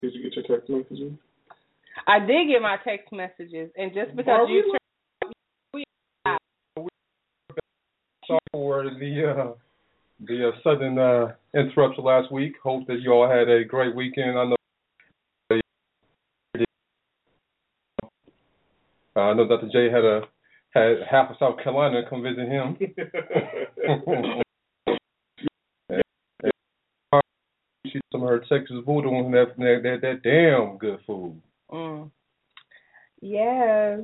Did you get your text messages? I did get my text messages, and just because sorry for the sudden interruption last week. Hope that you all had a great weekend. I know Dr. J had half of South Carolina come visit him. She some of her Texas voodoo and that damn good food. Yes.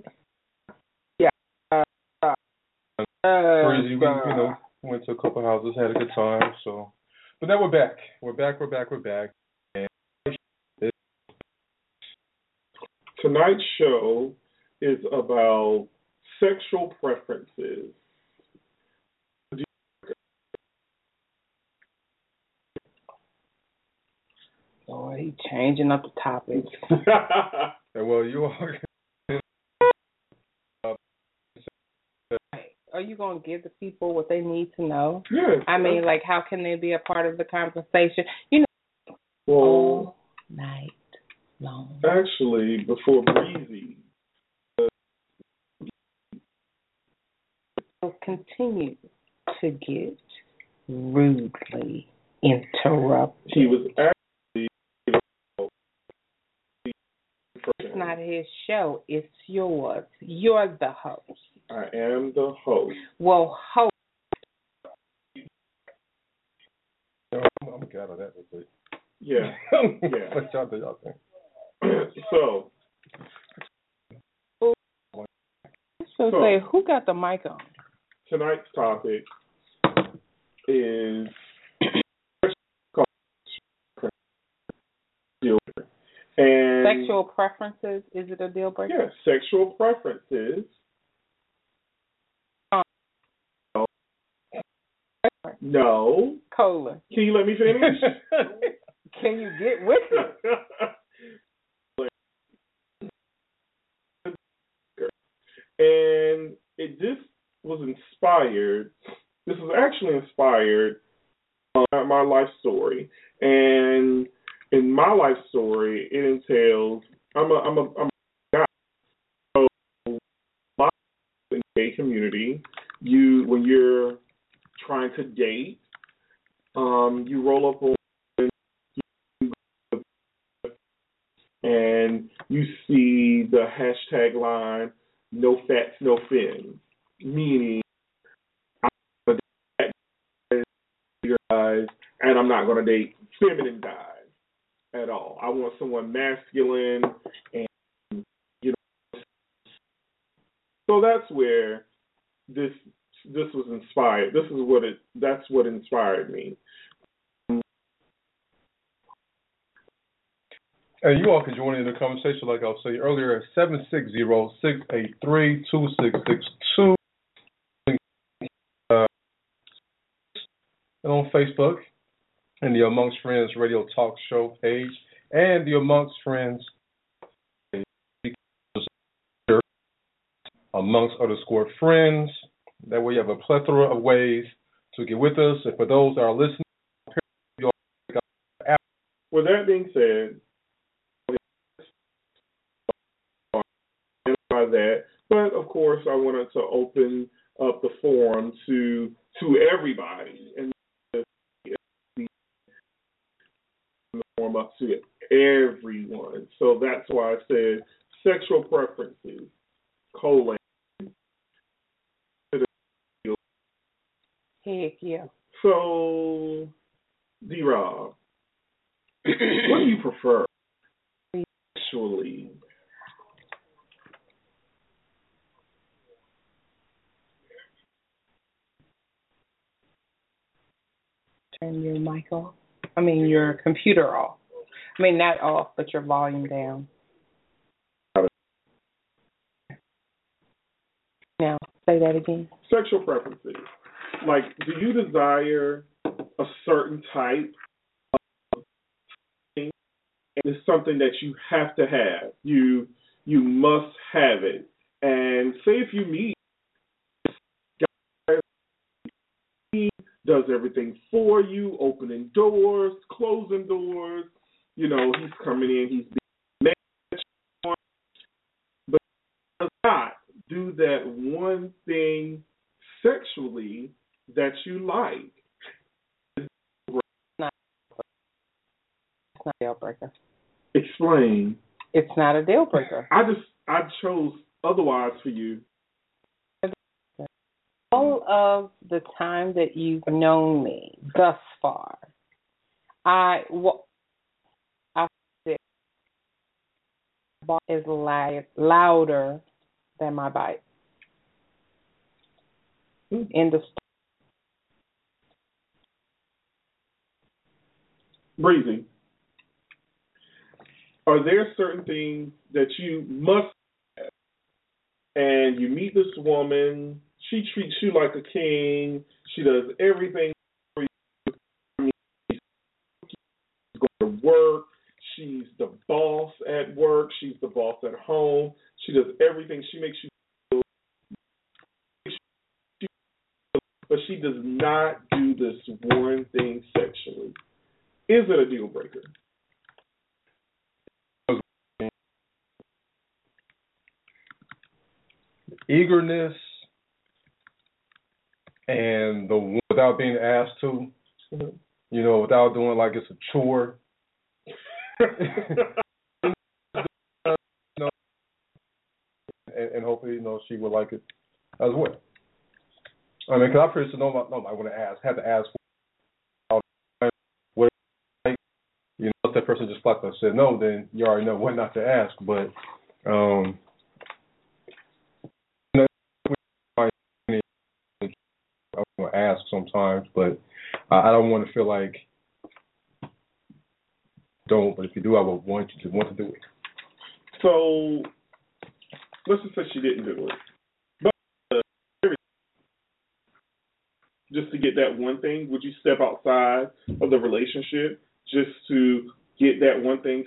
Crazy. We went to a couple houses, had a good time. So, but now we're back. We're back. And tonight's show is about sexual preferences. Oh, he's changing up the topic. Well, you are. Are you going to give the people what they need to know? Yes. I mean, like, how can they be a part of the conversation? All night long. Actually, before Breezy will continue to get rudely interrupted. He was actually. It's not his show. It's yours. You're the host. I am the host. Well, host. I'm glad of that. Yeah. Yeah. What y'all think? So say, who got the mic on? Tonight's topic is and sexual preferences. Is it a deal breaker? Yes, sexual preferences. No. Cola. Can you let me finish? Can you get with it? And this was inspired. This was actually inspired by my life story. And in my life story, it entails I'm a guy. So my in the gay community, when you're trying to date, you roll up on and you see the hashtag line, no fats, no fins, meaning I'm going to date guys and I'm not going to date feminine guys at all. I want someone masculine and, so that's where this was inspired. That's what inspired me. And you all can join in the conversation, like I was saying earlier, at 760-683-2662. And on Facebook, and the Amongst Friends Radio Talk Show page, and the Amongst Friends amongst_friends. That way you have a plethora of ways to get with us. And for those that are listening, with that being said, that, but of course I wanted to open up the forum to everybody and the forum up to everyone. So that's why I said sexual preferences, : Heck yeah. So, D-Rob, what do you prefer sexually? Turn your mic off. I mean, your computer off. I mean, not off, but your volume down. Now, say that again. Sexual preferences. Like, do you desire a certain type of thing? It's something that you have to have. You must have it. And say if you meet guys, he does everything for you, opening doors, closing doors, he's coming in, he's being mad, but he does not do that one thing sexually that you like. It's not a deal breaker. Explain. It's not a deal breaker. I chose otherwise for you. All of the time that you've known me thus far, I said is louder than my bite. In the Breezy, are there certain things that you must have, and you meet this woman, she treats you like a king, she does everything for you, she's going to work, she's the boss at work, she's the boss at home, she does everything, she makes you feel, but she does not do this one thing sexually. Is it a deal breaker? Eagerness and the without being asked to, without doing like it's a chore. And hopefully, she would like it as well. I mean, because I pretty sure nobody would have to ask for what, if that person just flat out said no, then you already know what not to ask. But I want to ask sometimes, but I don't want to feel like don't. But if you do, I would want you to do it. So let's just say she didn't do it, but just to get that one thing, would you step outside of the relationship just to get that one thing?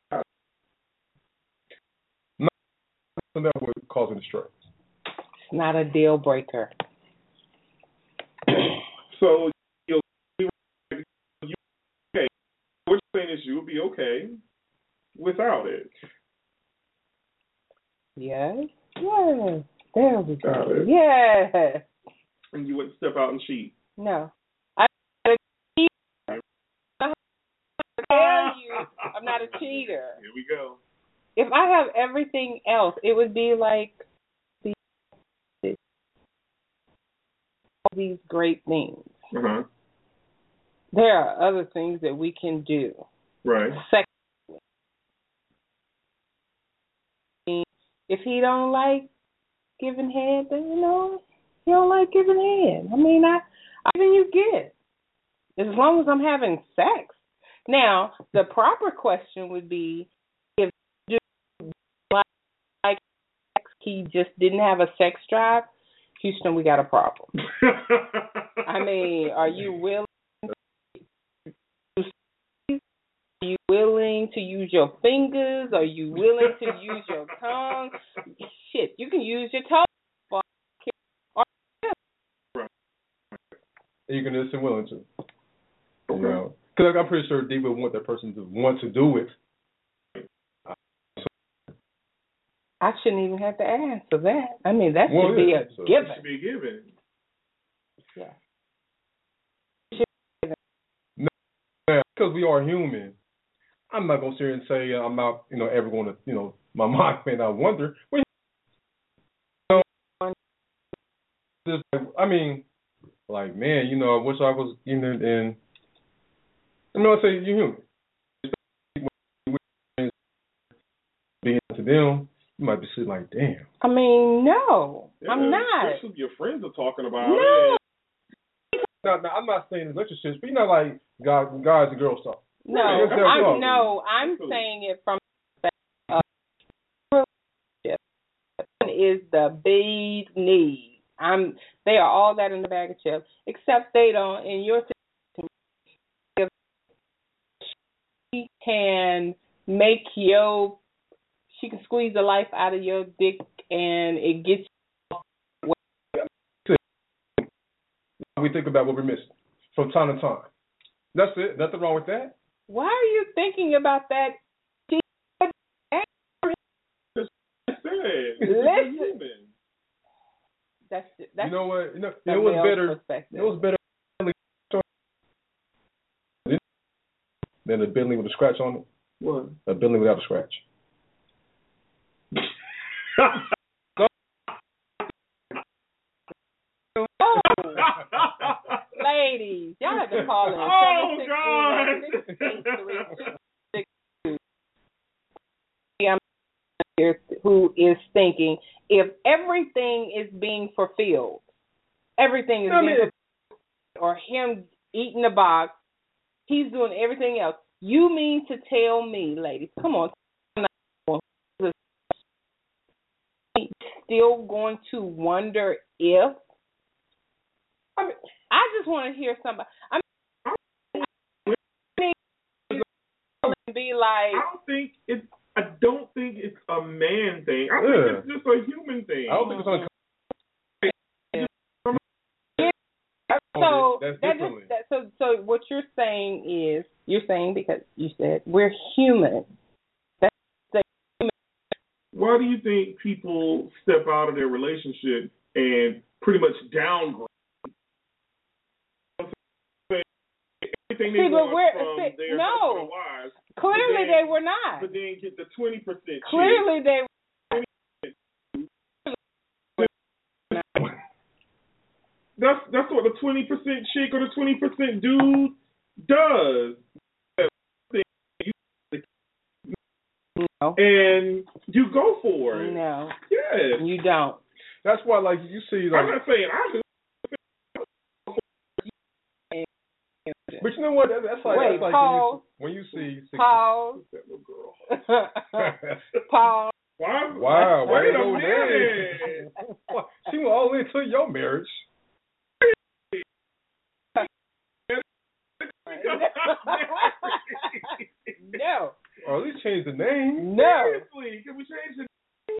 No, that would cause a distress. It's not a deal breaker. So you'll be okay. What you're saying is you'll be okay without it. Yes. Yes. There we go. Yes. And you wouldn't step out and cheat. No. I tell you, I'm not a cheater. Here we go. If I have everything else, it would be like all these great things. Uh-huh. There are other things that we can do. Right. If he don't like giving head, then he don't like giving head. I mean, I even you get as long as I'm having sex. Now, the proper question would be if you like sex, he just didn't have a sex drive. Houston, we got a problem. I mean, are you willing? Are you willing to use your fingers? Are you willing to use your tongue? Shit, you can use your tongue. Eagerness and willing to. Because I'm pretty sure deep would want that person to want to do it. I shouldn't even have to answer that. I mean, that should be a given. It should be a given. Yeah. No, because we are human. I'm not going to sit here and say I'm not, ever going to, my mind may not wonder. I mean, like, man, I wish I was, and I say you're human. Being to them, you might be sitting like, damn. I mean, no, I'm not. Especially if your friends are talking about it. No, I'm not saying relationships, but like guys and girls talk. No, I'm saying it from relationship. Is the big need. They are all that in the bag of chips, except they don't. In your situation, if she can she can squeeze the life out of your dick, and it gets. We think about what we're missing from time to time. That's it. Nothing wrong with that. Why are you thinking about that? Listen. That's you know what? You know what's better? You know what's better than a Bentley with a scratch on it? What? A Bentley without a scratch. Oh, ladies, y'all have to call in. Oh, God. I'm here who is thinking if everything is being fulfilled, everything is being fulfilled, or him eating the box, he's doing everything else. You mean to tell me, ladies, come on, still going to wonder if? I mean, I just want to hear somebody. I mean, be like, I don't think it's a man thing. I think it's just a human thing. I don't think it's on. So what you're saying is because you said we're human. Why do you think people step out of their relationship and pretty much downgrade? Everything they want from their wives. Clearly they were not. But then get the 20%. Clearly they were. That's what the 20% chick or the 20% dude does. No. And you go for it. No. Yes. You don't. That's why, like, you see, like, I'm not saying I do. But you know what? That's like, wait, that's pause. Like when you see pause. That little girl. Pause. Wow. Wait a minute. She went all into your marriage. No. Or at least change the name. No. Seriously, can we change the name?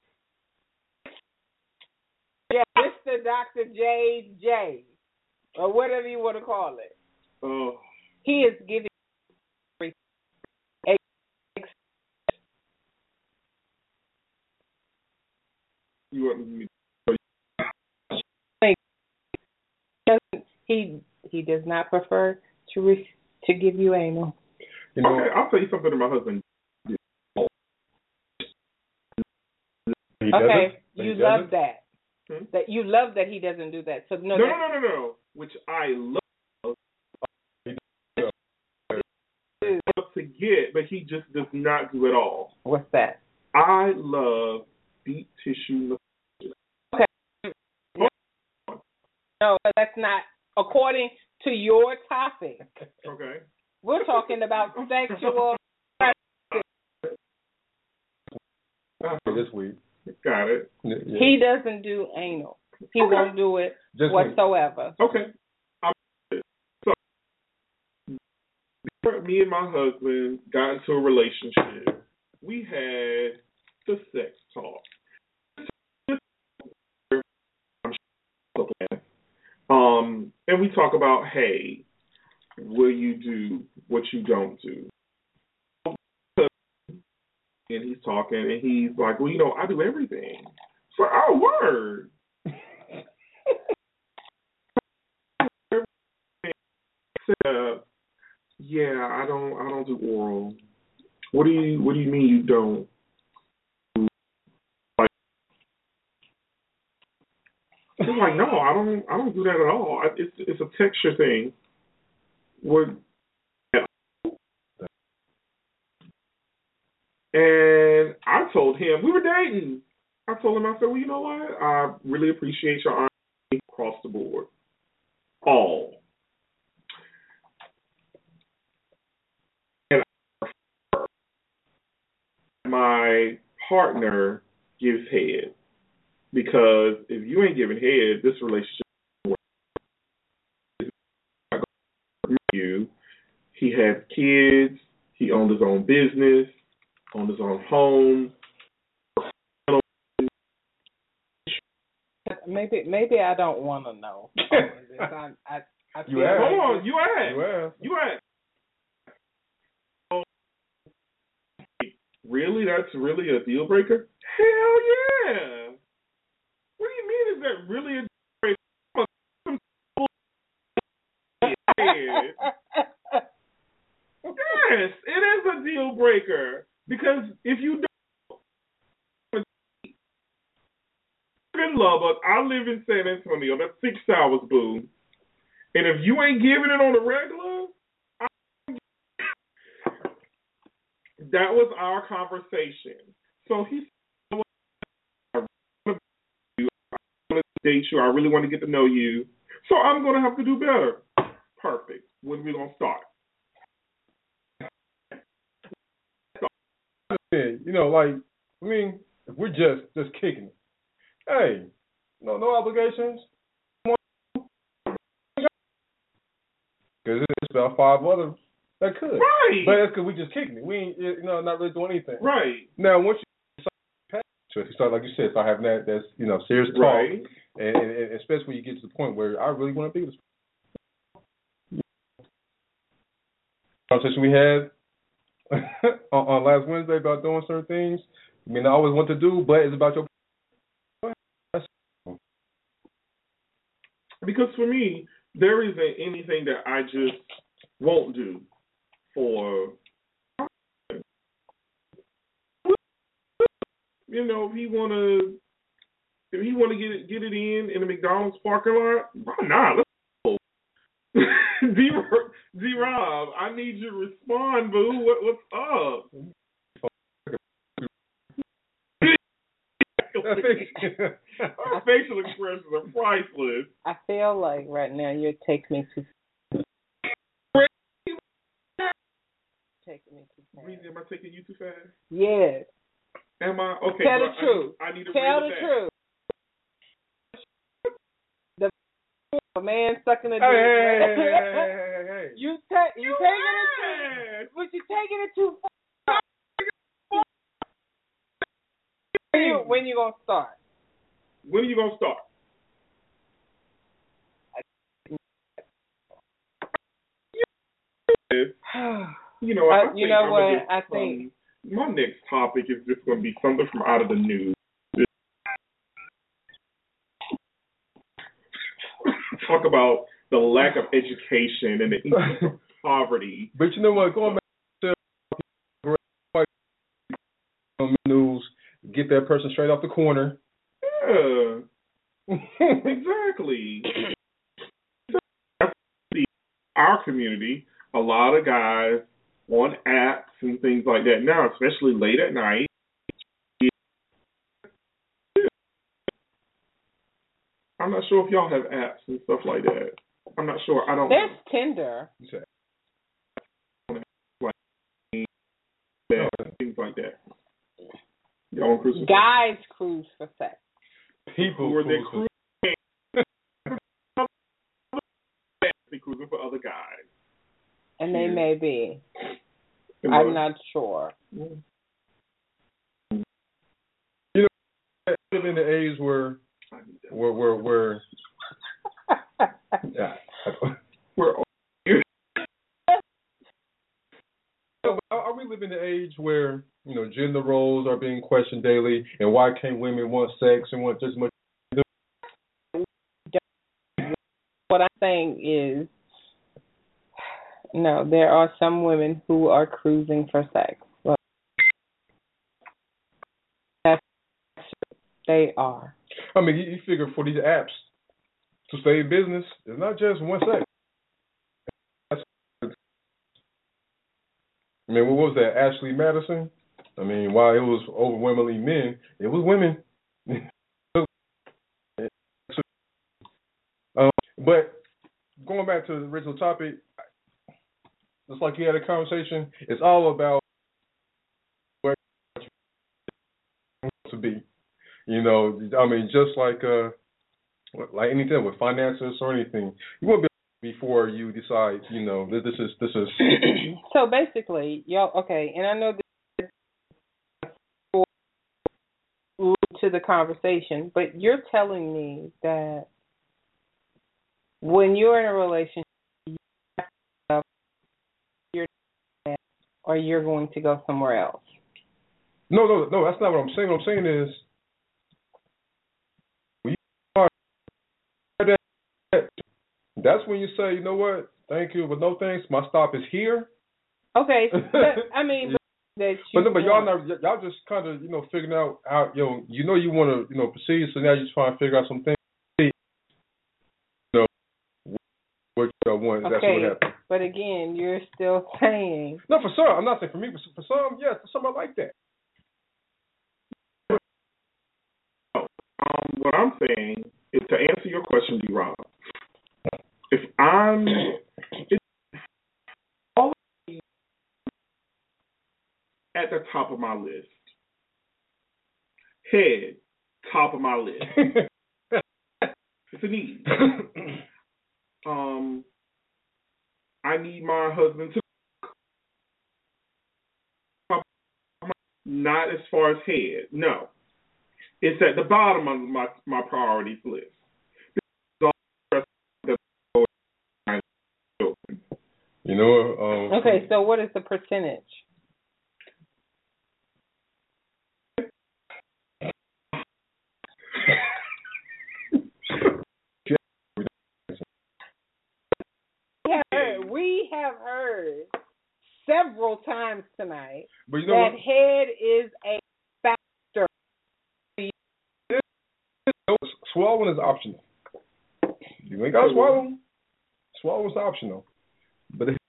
Yeah, Mr. Dr. J. Or whatever you want to call it. Oh. He is giving you want me he does not prefer to give you anal. You know, okay, I'll tell you something that my husband did. Okay, you love that. That you love that he doesn't do that. So no. Which I love to get, but he just does not do it all. What's that? I love deep tissue. Okay. No, that's not according to your topic. Okay. We're talking about sexual. This week. Got it. Yeah. He doesn't do anal. He won't do it just whatsoever. Okay. So, me and my husband got into a relationship. We had the sex talk. And we talk about, hey, will you do what you don't do? And he's talking, and he's like, well, I do everything. For our word. Yeah, I don't do oral. What do you mean you don't? He's like, no, I don't do that at all. It's a texture thing. And I told him, we were dating. I told him, I said, well, you know what? I really appreciate your honesty across the board. All. And my partner gives head. Because if you ain't giving head, this relationship is not going to you. He has kids. He owned his own business, owned his own home. Maybe I don't want to know. You asked. Hold on, you asked. Really? That's really a deal breaker? Hell yeah! What do you mean? Is that really a deal breaker? Yes, it is a deal breaker because if you don't in Lubbock, I live in San Antonio. That's 6 hours, boo. And if you ain't giving it on the regular, that was our conversation. So he said, I want to date you. I really want to get to know you. So I'm going to have to do better. Perfect. When are we going to start? You know, like, I mean, if we're just kicking it, hey, no obligations. Because it's about 5 others that could. Right. But that's because we just kicking it. We ain't, not really doing anything. Right. Now, once you start, like you said, start having that's serious talk, right. and especially when you get to the point where I really want to be this. Conversation we had on last Wednesday about doing certain things. I mean, I always want to do, but it's about your. Because for me, there isn't anything that I just won't do for. You know, if he wanna get it in the McDonald's parking lot, why not? Let's go. D-Rob, I need you to respond, boo. What's up? Our facial expressions are priceless. I feel like right now you're taking me too fast. Breezy, am I taking you too fast? Yes. Am I? Okay. Tell the truth. I need to tell the truth. A man sucking a dick. Hey. You taking it too, but you taking it too far. When you gonna start? When are you gonna start? You know, I think my next topic is just going to be something from out of the news. Talk about the lack of education and the increase of poverty. But you know what? Going back to news, get that person straight off the corner. Yeah, exactly. Our community, a lot of guys on apps and things like that now, especially late at night. I'm not sure if y'all have apps and stuff like that. I'm not sure. I don't. There's Tinder. Things like that. Y'all cruise guys cruise for sex. People who are they cruising for other guys. And they may be. I'm not sure. You know, I live in the age where yeah. Are we living in the age where, gender roles are being questioned daily, and why can't women want sex and want just as much? What I'm saying is, no, there are some women who are cruising for sex. Well, they are. I mean, you figure for these apps to stay in business, it's not just one sex. I mean, what was that, Ashley Madison? I mean, while it was overwhelmingly men, it was women. But going back to the original topic, just like you had a conversation, it's all about where you want to be. I mean, just like anything with finances or anything, you want to be before you decide, this is. So basically, y'all, okay, and I know this is to the conversation, but you're telling me that when you're in a relationship, you're or you're going to go somewhere else. No, that's not what I'm saying. What I'm saying is, when you are that, that's when you say, you know what, thank you, but no thanks. My stop is here. Okay, but I mean, but y'all just kind of figuring out how you want to proceed. So now you're trying to figure out some things. What y'all want. Okay, that's what happened. But again, you're still saying. No, for some, I'm not saying for me, but for some, yes, for some I like that. What I'm saying is, to answer your question, D-Rob, if I'm always at the top of my list, head, top of my list, it's a need. I need my husband to not as far as head, no. It's at the bottom of my priorities list. Okay, so what is the percentage? We have heard several times tonight that head is a factor. Swallowing is optional. You ain't got to swallow. Swallow is optional. But if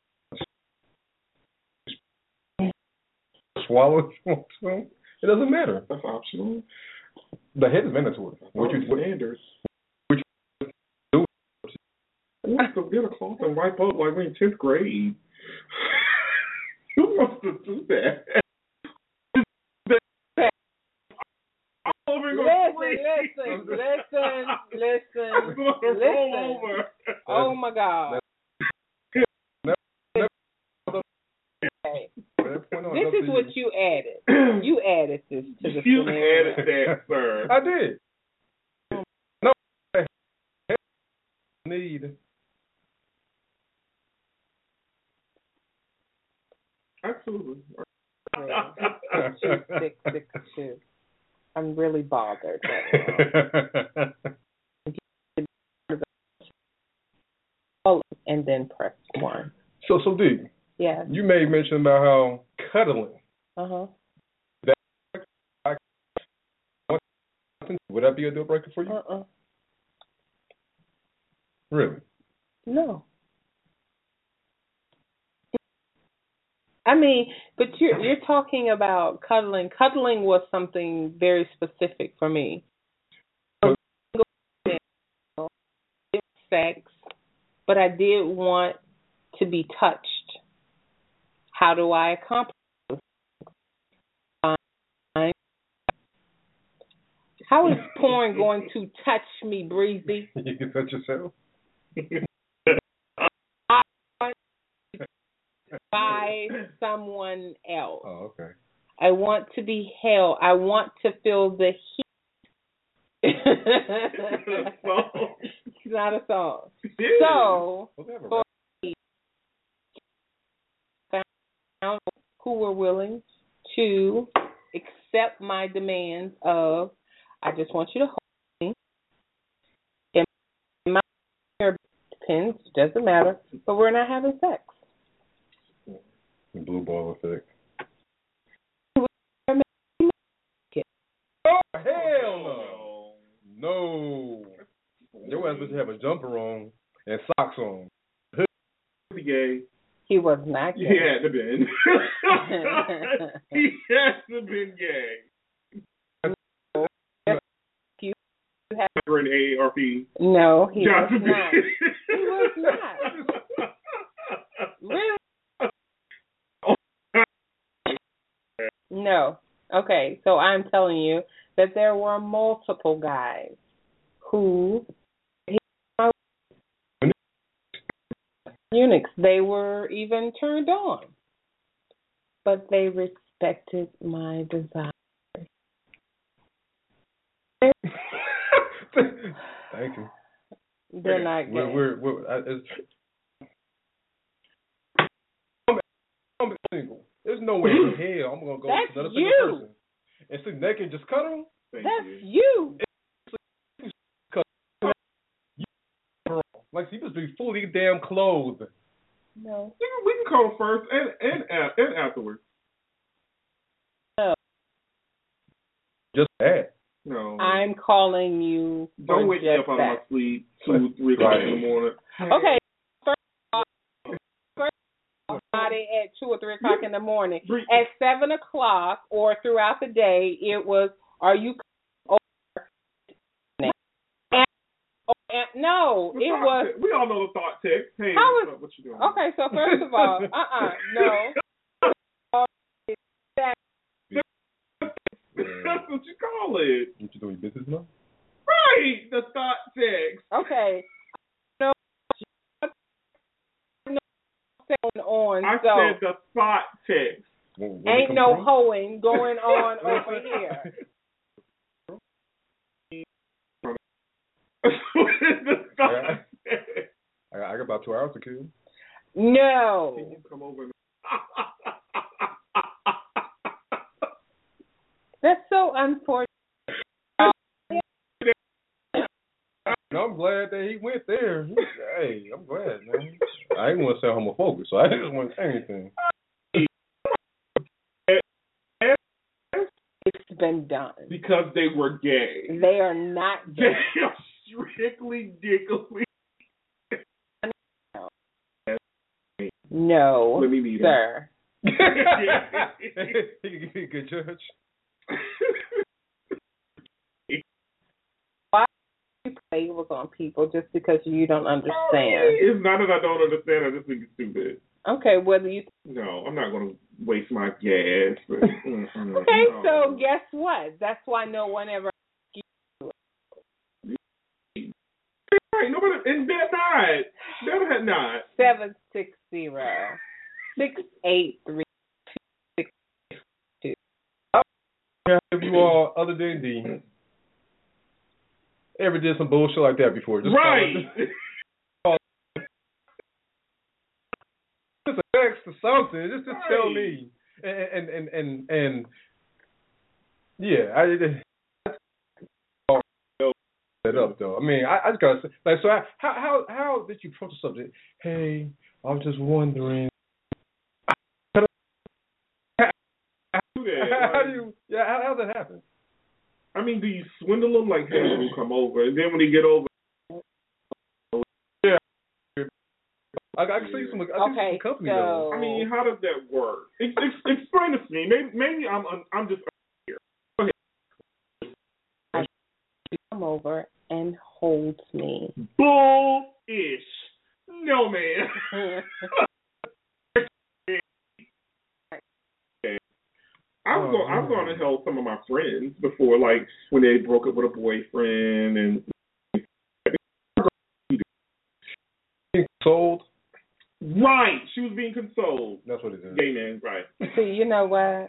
you swallow if you want to, it doesn't matter. That's optional. The head is mandatory. Standards. Who wants to get a cloth and wipe up like we're in 10th grade? Who wants to do that? Listen. Oh my God. Okay. This is what you added. You added this to the You added that, sir. I did. No. Need. Absolutely. 662. I'm really bothered right now. And then press 1. So D. Yeah. You made mention about how cuddling. Would that be a deal breaker for you? Really? No. I mean, but you're talking about cuddling. Cuddling was something very specific for me. Sex, but I did want to be touched. How do I accomplish this? How is porn going to touch me, Breezy? You can touch yourself. By someone else. Oh, okay. I want to be held. I want to feel the heat. It's not a song. So, for me, found who were willing to accept my demands of, I just want you to hold me. And my depends, doesn't matter, but we're not having sex. The blue ball effect. Oh, hell no. No. Your ass must have a jumper on and socks on. Gay. He was not gay. He had to been. He had to been gay. You have an AARP. No, he was not. He was not. Really? No. Okay, so I'm telling you that there were multiple guys who eunuchs. They were even turned on, but they respected my desire. Thank you. They're not gay. I'm single. There's no way in hell I'm gonna go to another single person. and sit naked and just cuddle. That's you. Like, he must be fully damn clothed. No. We can call first and afterwards. No. Just that. No. I'm calling you. Don't wake me up out of my sleep 2, 3 o'clock in the morning. Okay. First Friday at 2 or 3 o'clock in the morning. At 7 o'clock or throughout the day, it was, are you no, it was. We all know the thought text. Hey, what you doing? Okay, so first of all, no. That's what you call it. What you doing, business now? Right, the thought text. Okay. No, on. I said the thought text. Ain't no hoeing going on over here. I got about 2 hours to kill. No. Can you come over? That's so unfortunate. No, I'm glad that he went there. Hey, I'm glad, man. I didn't want to sound homophobic, so I didn't want to say anything. It's been done. Because they were gay. They are not gay. They are strictly dickily. No, let me meet sir. Good judge. Why do you play labels on people just because you don't understand? It's not that I don't understand. I just think it's stupid. Okay, whether you. No, I'm not going to waste my gas. But, okay, so guess what? That's why no one ever. Right, nobody, and they're not. They're not. 760-683-262. Have you all, other than D, ever did some bullshit like that before? Just right. Just a text or something. Just to tell me. And yeah, I that up though. I mean, I just gotta say, like, so how did you approach the subject? Hey, I was just wondering. How do you? Yeah, how does that happen? I mean, do you swindle them like, hey, we'll come over, and then when they get over, yeah, I can see some. Some company though. I mean, how does that work? Explain this to me. Maybe I'm just here. Go ahead. Come over and holds me. Bull-ish. No, man. I've gone to help some of my friends before, like when they broke up with a boyfriend and consoled. Right, she was being consoled. That's what it is. Gay man, right? See, you know what?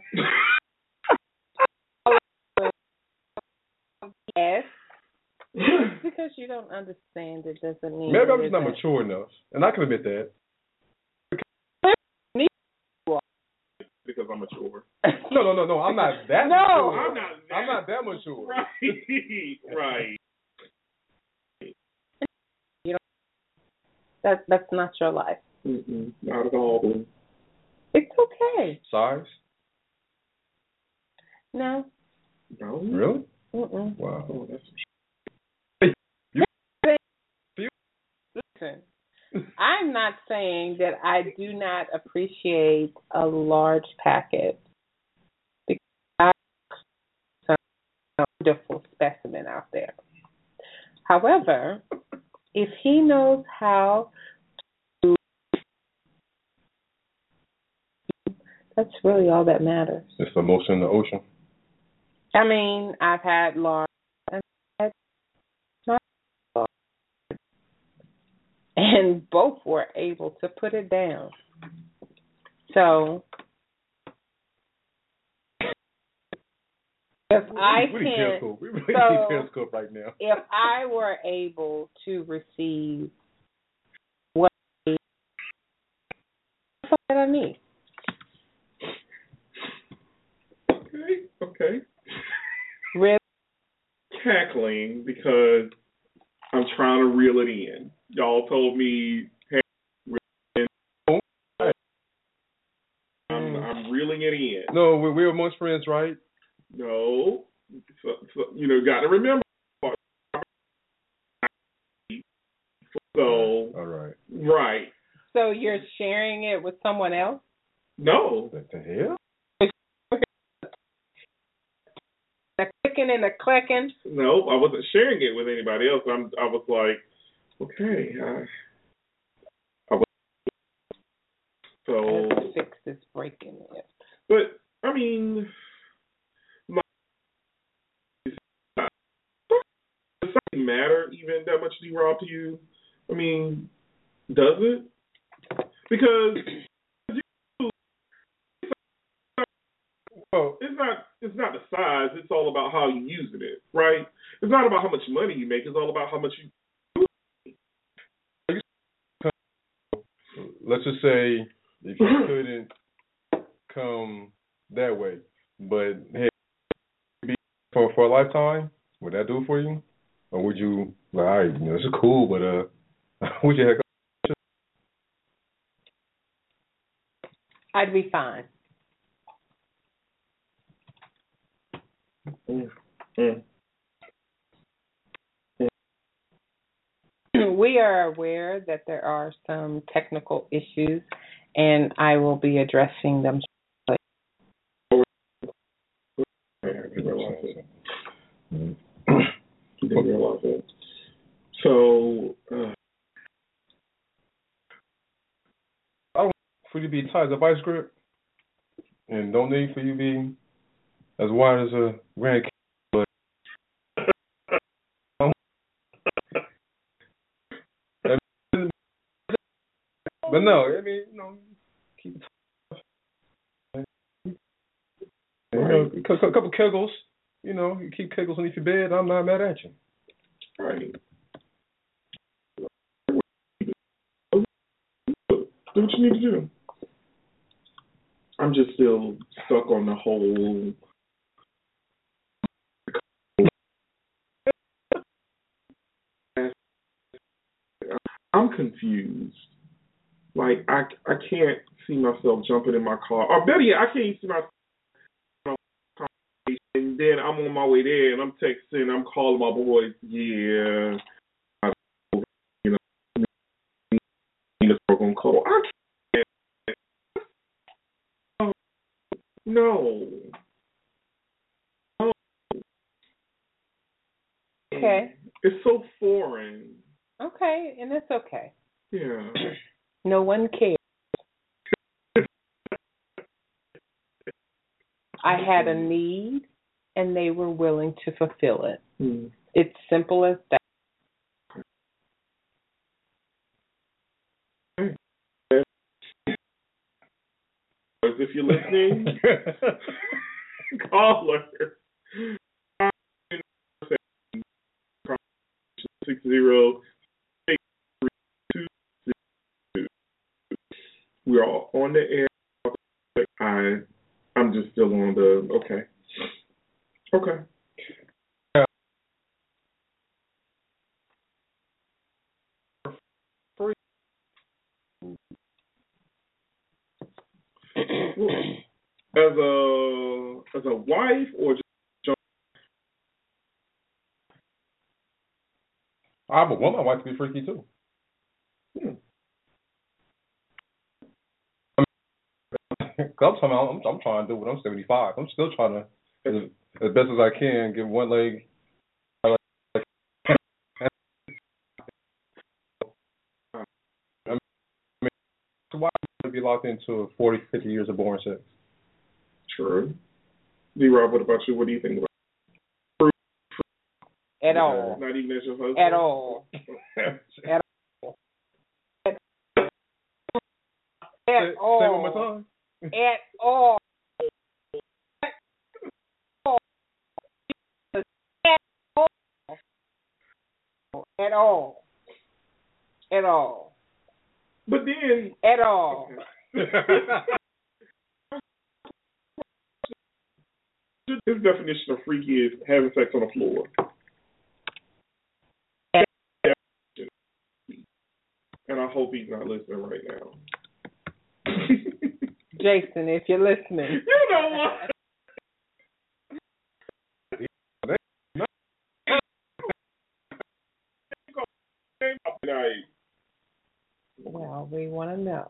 Yes. Because you don't understand it doesn't mean. Maybe I'm just not mature enough, and I can admit that. Because I'm mature. No. I'm not that. No, mature. I'm not that mature. Right. You know, that's not your life. Not at all. It's okay. Size? No. No. Really? Mm-mm. Wow. Oh, that's. Listen, I'm not saying that I do not appreciate a large package because there's a wonderful specimen out there. However, if he knows how to, that's really all that matters. It's the motion in the ocean. I mean, I've had large and had not large. And both were able to put it down. So, if I can, we really need Periscope right now. If I were able to receive what I need. Okay. Really? Cackling because I'm trying to reel it in. Y'all told me, hey, reel it in. I'm reeling it in. No, we're amongst friends, right? No. So, got to remember. So. All right. Right. So you're sharing it with someone else? No. What the hell? The clicking and the clicking? No, I wasn't sharing it with anybody else. I was like, okay. So. Six is breaking it. But, I mean, does something matter even that much, D-Rob, to you? I mean, does it? Because Well, it's not the size. It's all about how you're using it, right? It's not about how much money you make. It's all about how much you. let's just say if you couldn't come that way, but hey, for a lifetime, would that do it for you, or would you like, all right, this is cool, but would you heck? I'd be fine. We are aware that there are some technical issues, and I will be addressing them. So, I don't for you to be tight as a vice grip, and don't need for you to be as wide as a Grand Canyon, but no, I mean, keep it tight. A couple kegels, you keep kegels underneath your bed. I'm not mad at you. Right. Do what you need to do. I'm just still stuck on the whole. I'm confused. Like I can't see myself jumping in my car. Or better yet, I can't see myself. And then I'm on my way there, and I'm texting. I'm calling my boys. Yeah, on call. I can't. No. Okay. It's so foreign. Okay, and it's okay. Yeah. No one cares. I had a need, and they were willing to fulfill it. It's simple as that. If you're listening, call her. 60. We are on the air. I'm just still on the okay. As a wife or just I would want my wife to be freaky too. I'm trying to do what I'm 75. I'm still trying to, as best as I can, get one leg. Why would be locked into 40, 50 years of boring sex? True. D-Rob, what about you? What do you think about it? At all. Not even as your husband? At all. At all. At all. Say one more time. At all. At all. At all. But then. At all. Is definition of freaky is having sex on the floor. And I hope he's not listening right now. Jason, if you're listening. You know what? Well, we want to know.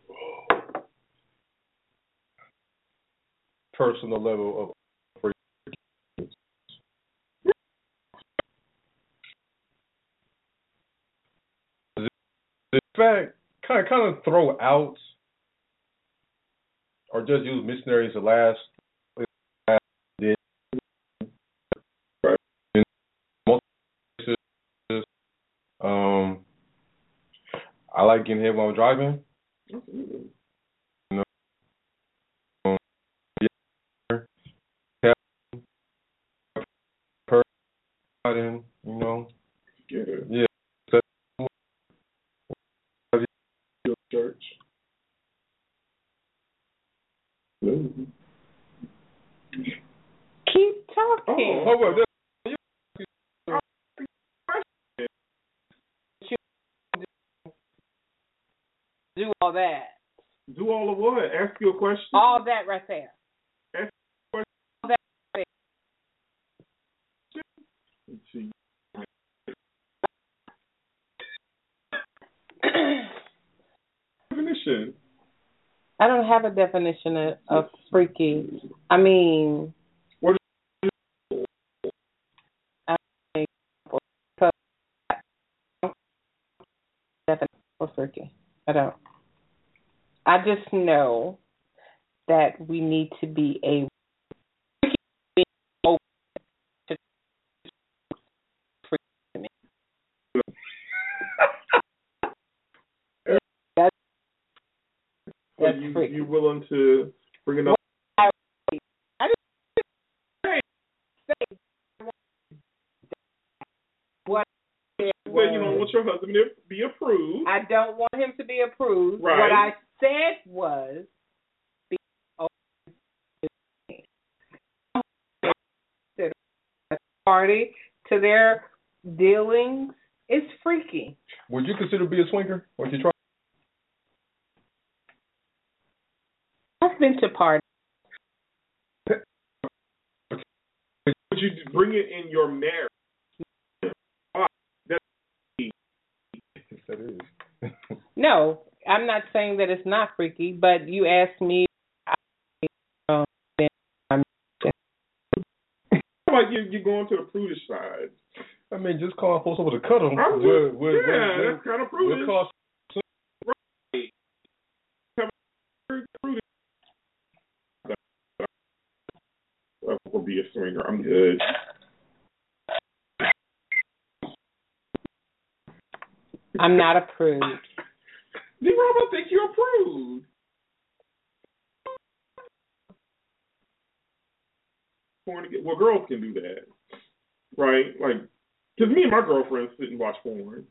Personal level of in fact, kind of throw out or just use missionaries as last. I like getting hit while I'm driving. You know, yeah. Church. Keep talking. Do all that. Do all of what? Ask you a question? All that right there. Ask you a question? All that right there. Definition. I don't have a definition of freaky. I mean, what definition for freaky. I don't. I just know that we need to be a open to freaky. That's freaky. You willing to bring it up? I just say what. Well, you don't want your husband to be approved. I don't want him to be approved. Right. What I said was be open to party to their dealings. It's freaky. Would you consider be a swinger? Would you try? I've been to parties. Would you bring it in your marriage? That is. No, I'm not saying that it's not freaky, but you asked me. Like you're going to the prudish side. I mean, just call folks over to cut them. That's kind of prudish. Right. I'm gonna be a swinger. I'm good. I'm not a prude. D-Rob, I think you're a prude. Well, girls can do that, right? Like, because me and my girlfriend sit and watch porn.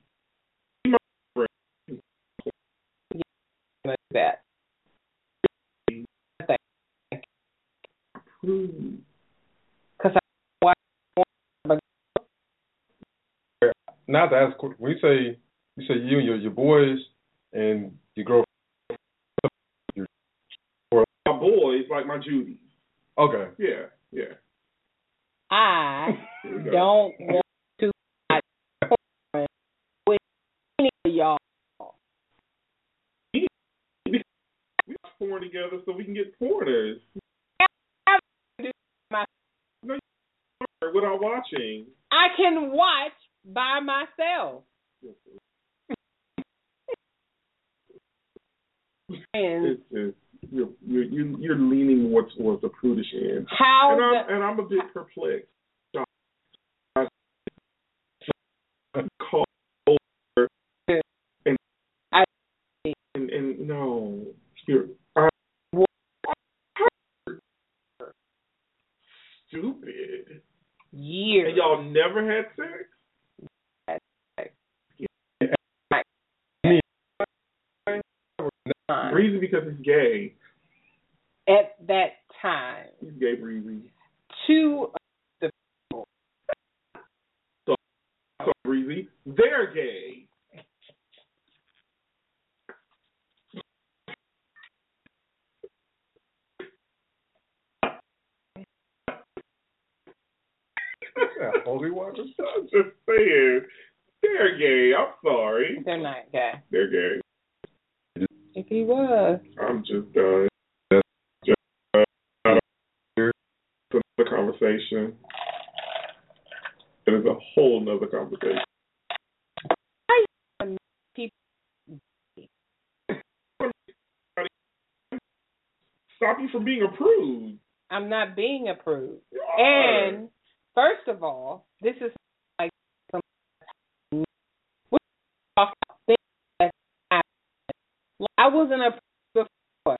Like that. Because I watch porn. Not to ask, when you say you and your boys and your girlfriend. My boys, like my Judies. Okay. Yeah. I don't want to watch porn with any of y'all. We watch porn together so we can get porners. No, without watching. I can watch by myself. And you're leaning more towards the prudish end. And I'm a bit perplexed. And no, stupid. Years. And y'all never had sex? Breezy because he's gay. At that time. He's gay, Breezy. two the So, Breezy, they're gay. Yeah, holy water. I'm just saying, they're gay. I'm sorry. they're not gay. They're gay. If he was. I'm just done. It's another conversation. It is a whole nother conversation. Stop you from being approved. I'm not being approved. You are. And first of all, this is like some I wasn't approved before.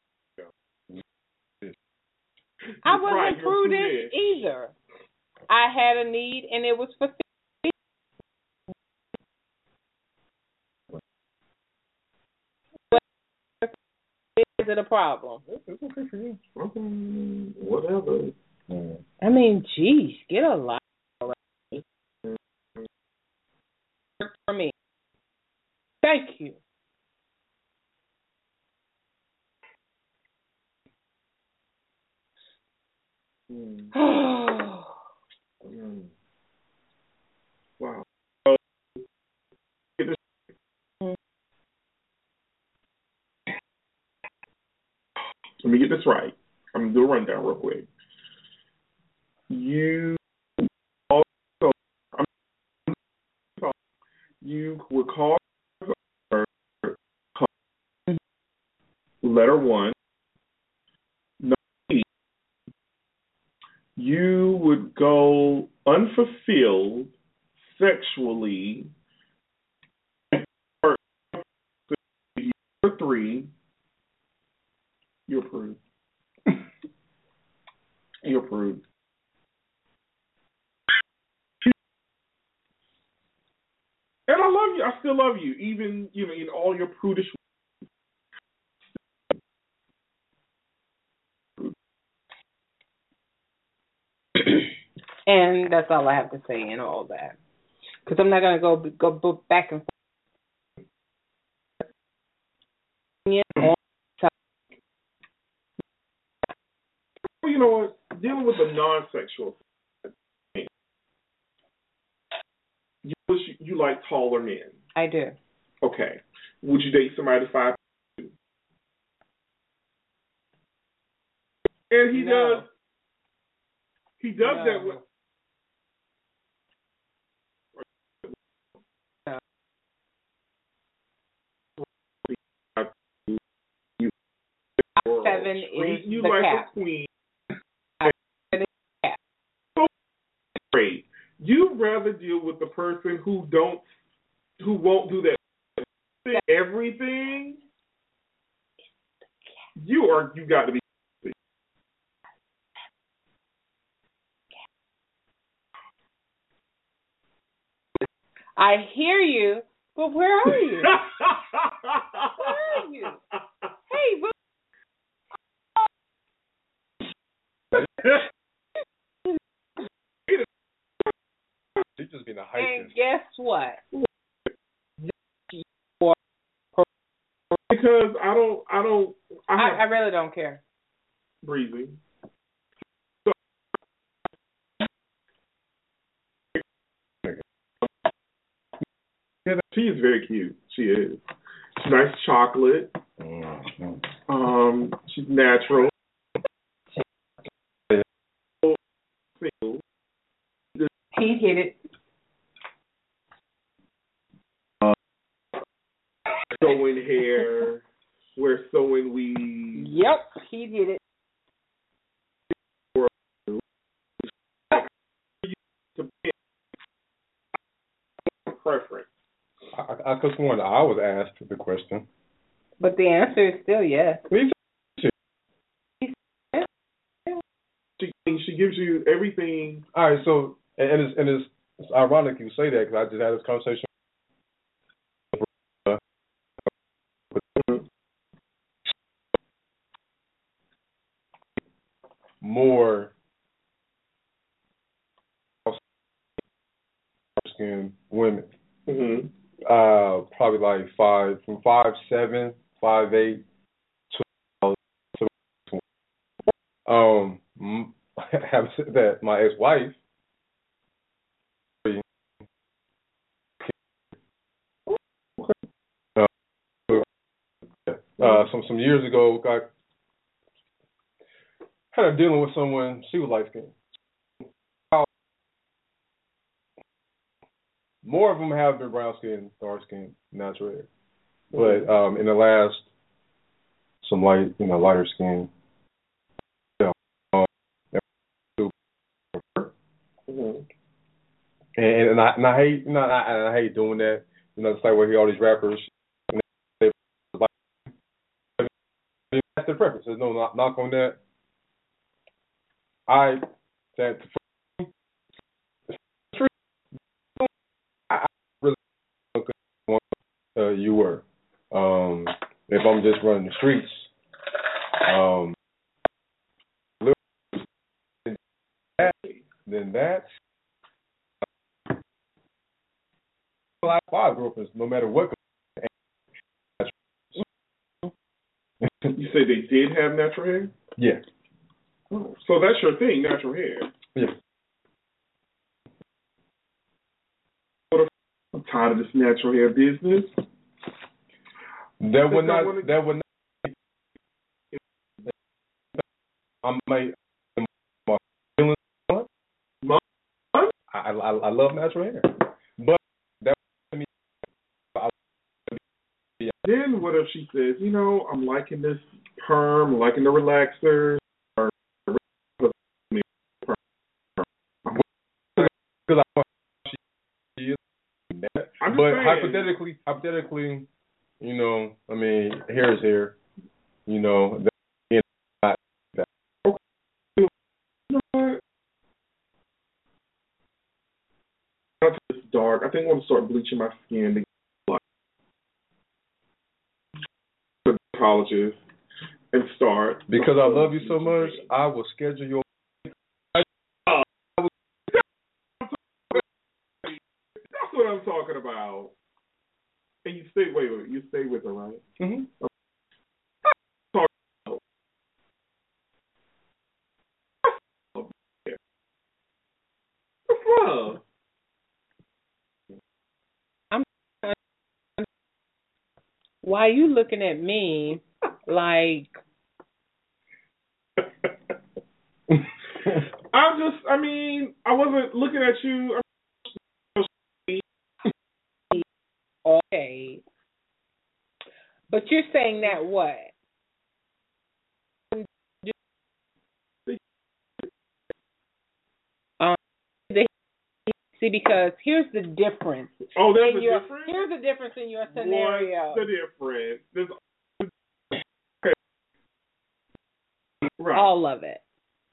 I wasn't Right, prudent either. I had a need and it was fulfilled. Is it a problem? It's okay for you. Whatever. I mean, geez, get a life already. For me. Thank you. Wow. Let me get this right. I'm going to do a rundown real quick. You also, you would call letter one. You would go unfulfilled sexually. Number three, you're approved. You're approved. And I love you. I still love you, even in all your prudish. And that's all I have to say in all that. Because I'm not going to go back and forth. You know what? Dealing with the non-sexual, you like taller men. I do. Okay. Would you date somebody 5'2"? And he does. He does that with. Seven is you the like cap. a queen. Great. You'd rather deal with the person who won't do that everything. You got to be. I hear you, but where are you? Where are you? Hey, but She's just being a hype. and guess what? Because I really don't care. Breezy. She is very cute. She is. She's nice chocolate. She's natural. He hit it. Sewing hair. We're sewing weeds. Yep, he did it. Preference. I could have sworn I was asked the question. But the answer is still yes. She gives you everything. All right, so and it's ironic you say that because I just had this conversation. More skinned women. Mhm. Probably like from 5'7", 5'8", having said that, my ex-wife, some years ago, got kind of dealing with someone. She was light skinned. More of them have been brown skin, dark skin, natural hair. But in the last, some lighter skin. Mhm. And I hate, I hate doing that. It's like where I hear all these rappers. That's their preference. There's no knock on that. I really you were. If I'm just running the streets, then that's five girlfriends, no matter what. You say they did have natural hair? Yeah. So that's your thing, natural hair. Yeah. I'm tired of this natural hair business. That would not. I'm like, I love natural hair, but that me. Then what if she says, I'm liking this perm, I'm liking the relaxer, or but hypothetically, hair is hair, It's dark. I think I want to start bleaching my skin to get colleges and start. Because I love you so much, I will schedule your. That's what I'm talking about. And you stay. Wait. You stay with her, right? Mm-hmm. Love. Why are you looking at me like? I wasn't looking at you. Okay. But you're saying that what? See, because here's the difference. Oh, there's a difference? Here's the difference in your scenario. What's the difference? Okay. Right. All of it.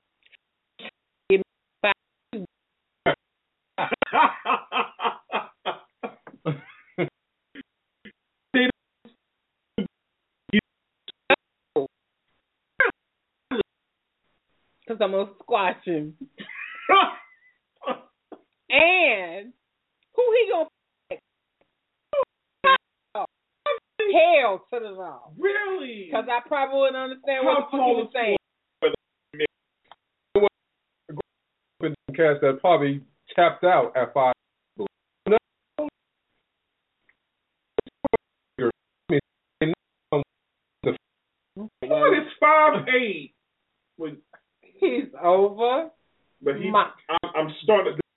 Because I'm going to squash him. And who he going to pick? Hell to the no. Really? Because I probably wouldn't understand what the fuck he was saying. Cats that probably tapped out at 5. What is 5'8"? He's over. But I'm starting to.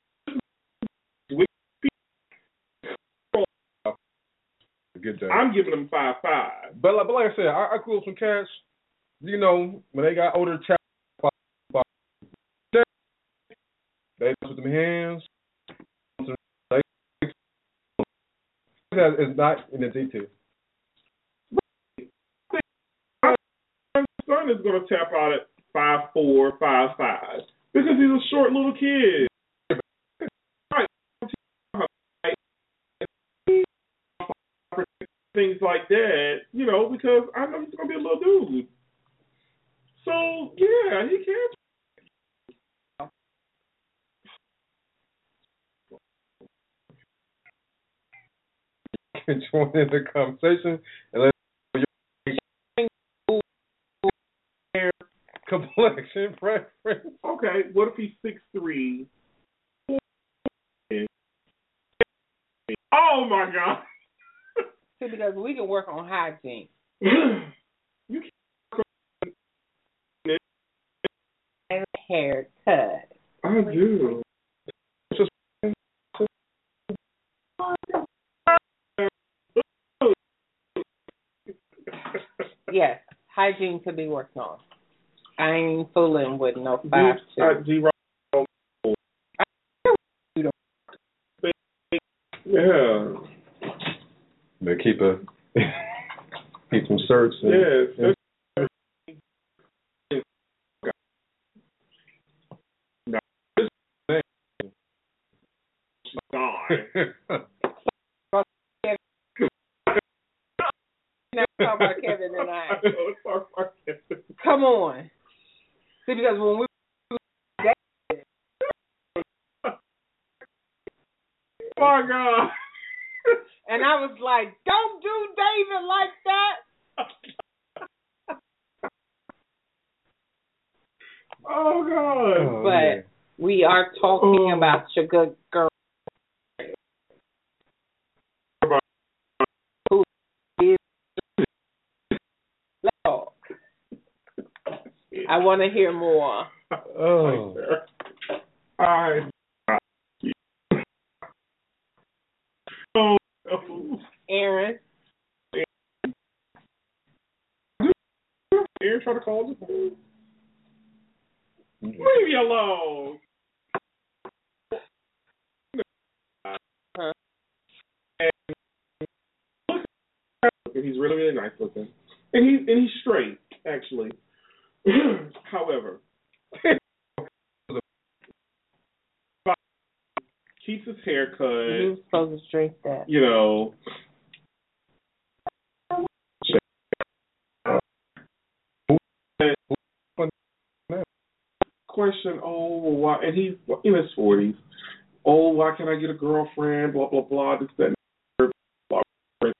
Good day. I'm giving them 5'5". But like I said, I grew up some cats. When they got older, they with them hands. It's not in the detail. My son is going to tap out at 5'4", 5'5", because he's a short little kid. Things like that, because I know he's going to be a little dude. So, yeah, he can. can join in the conversation and let your complexion preference. Okay, what if he's 6'3"? Oh my God! See, because we can work on hygiene. You And haircut. I do. Yes, hygiene could be worked on. I ain't fooling with no 5'2". Yeah. They keep some shirts. Yes. Now talk about Kevin and I. Come on. See, because when we my God. And I was like, don't do David like that. Oh God. But we are talking about your good girl. Who is talk. I want to hear more. Oh. I. Aaron. Aaron trying to call the phone. Leave me alone. Huh? And he's really, really nice looking. And he's straight, actually. However, keeps his hair cut. He was supposed to straight that. You know. Question, why? And he's in his 40s. Oh, why can't I get a girlfriend? Blah, blah, blah. This, that, and blah, blah.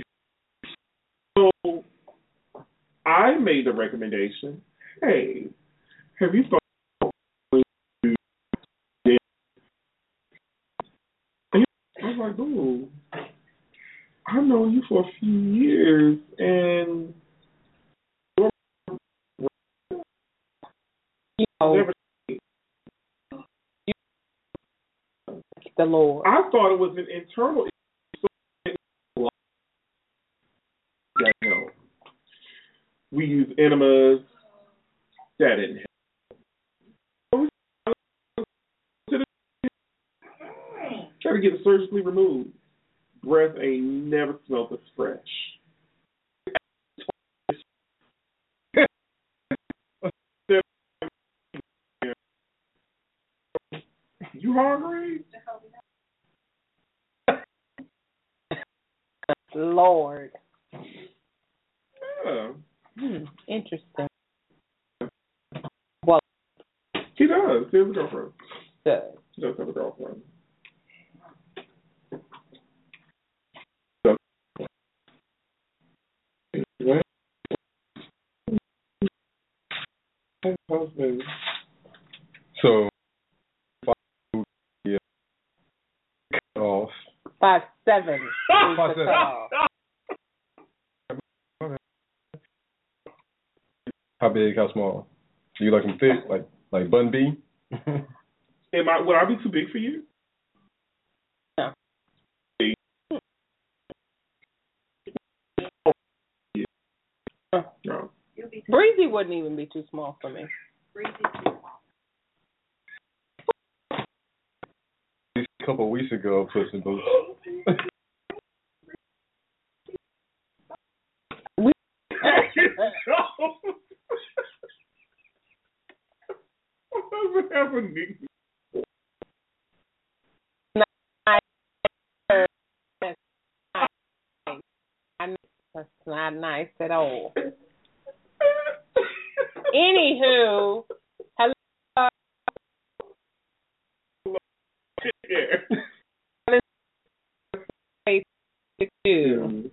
So I made the recommendation. Hey, have you thought I was like, ooh, I've known you for a few years, and never. The Lord. I thought it was an internal issue. That helped. We use enemas. That didn't help. Try to get it surgically removed. Breath ain't never smelled this fresh. You hungry? Lord. Yeah. Interesting. Well, he does. He has a girlfriend. Good. He does have a girlfriend. Husband. So, yeah, cut off. 5'7". 5'7". How big? How small? Do you like them thick, like Bun B? Would I be too big for you? No. No. Breezy wouldn't even be too small for me. A couple of weeks ago, Puss in Boots. What's happening? That's not nice at all. Anywho, hello. too.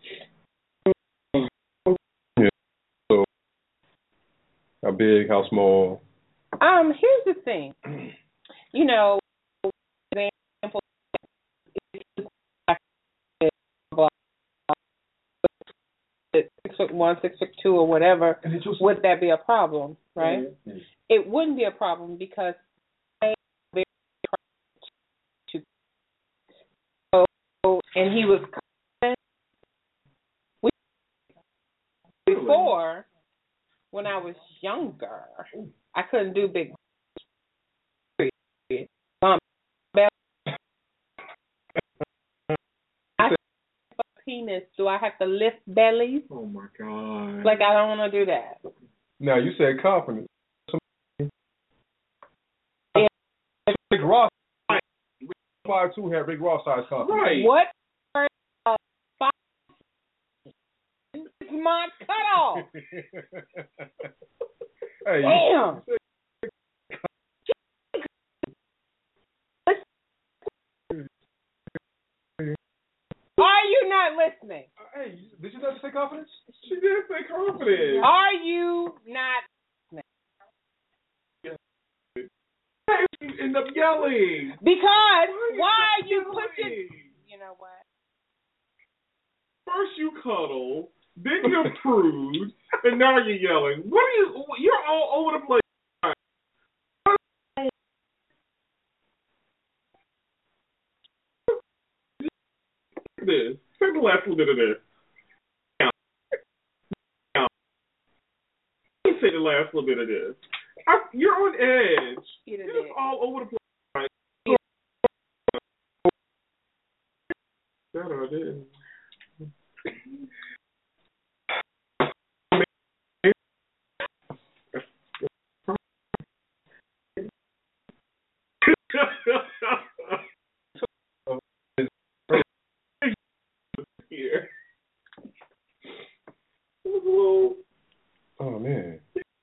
Yeah. So, how big? How small? Here's the thing. You know, example, 6'1", 6'2", or whatever, would that be a problem, right? Mm-hmm. It wouldn't be a problem because and he was before when I was younger. I couldn't do big. Penis, do I have to lift bellies? Oh my God. Like, I don't want to do that. Now, you said confidence. Yeah. Big Ross, 5'2" had Big Ross size confidence. Right. What? It's my cutoff. Hey, damn. Are you not listening? Hey, did you not say confidence? She did say confidence. Are you not listening? You end up yelling. Because why are you pushing? You know what? First you cuddle, then you prude, and now you're yelling. What are you? You're all over the place. This. Take the last little bit of this. Now. Let me say the last little bit of this. You're on edge. You're just all over the place. That I did. Here. Oh man.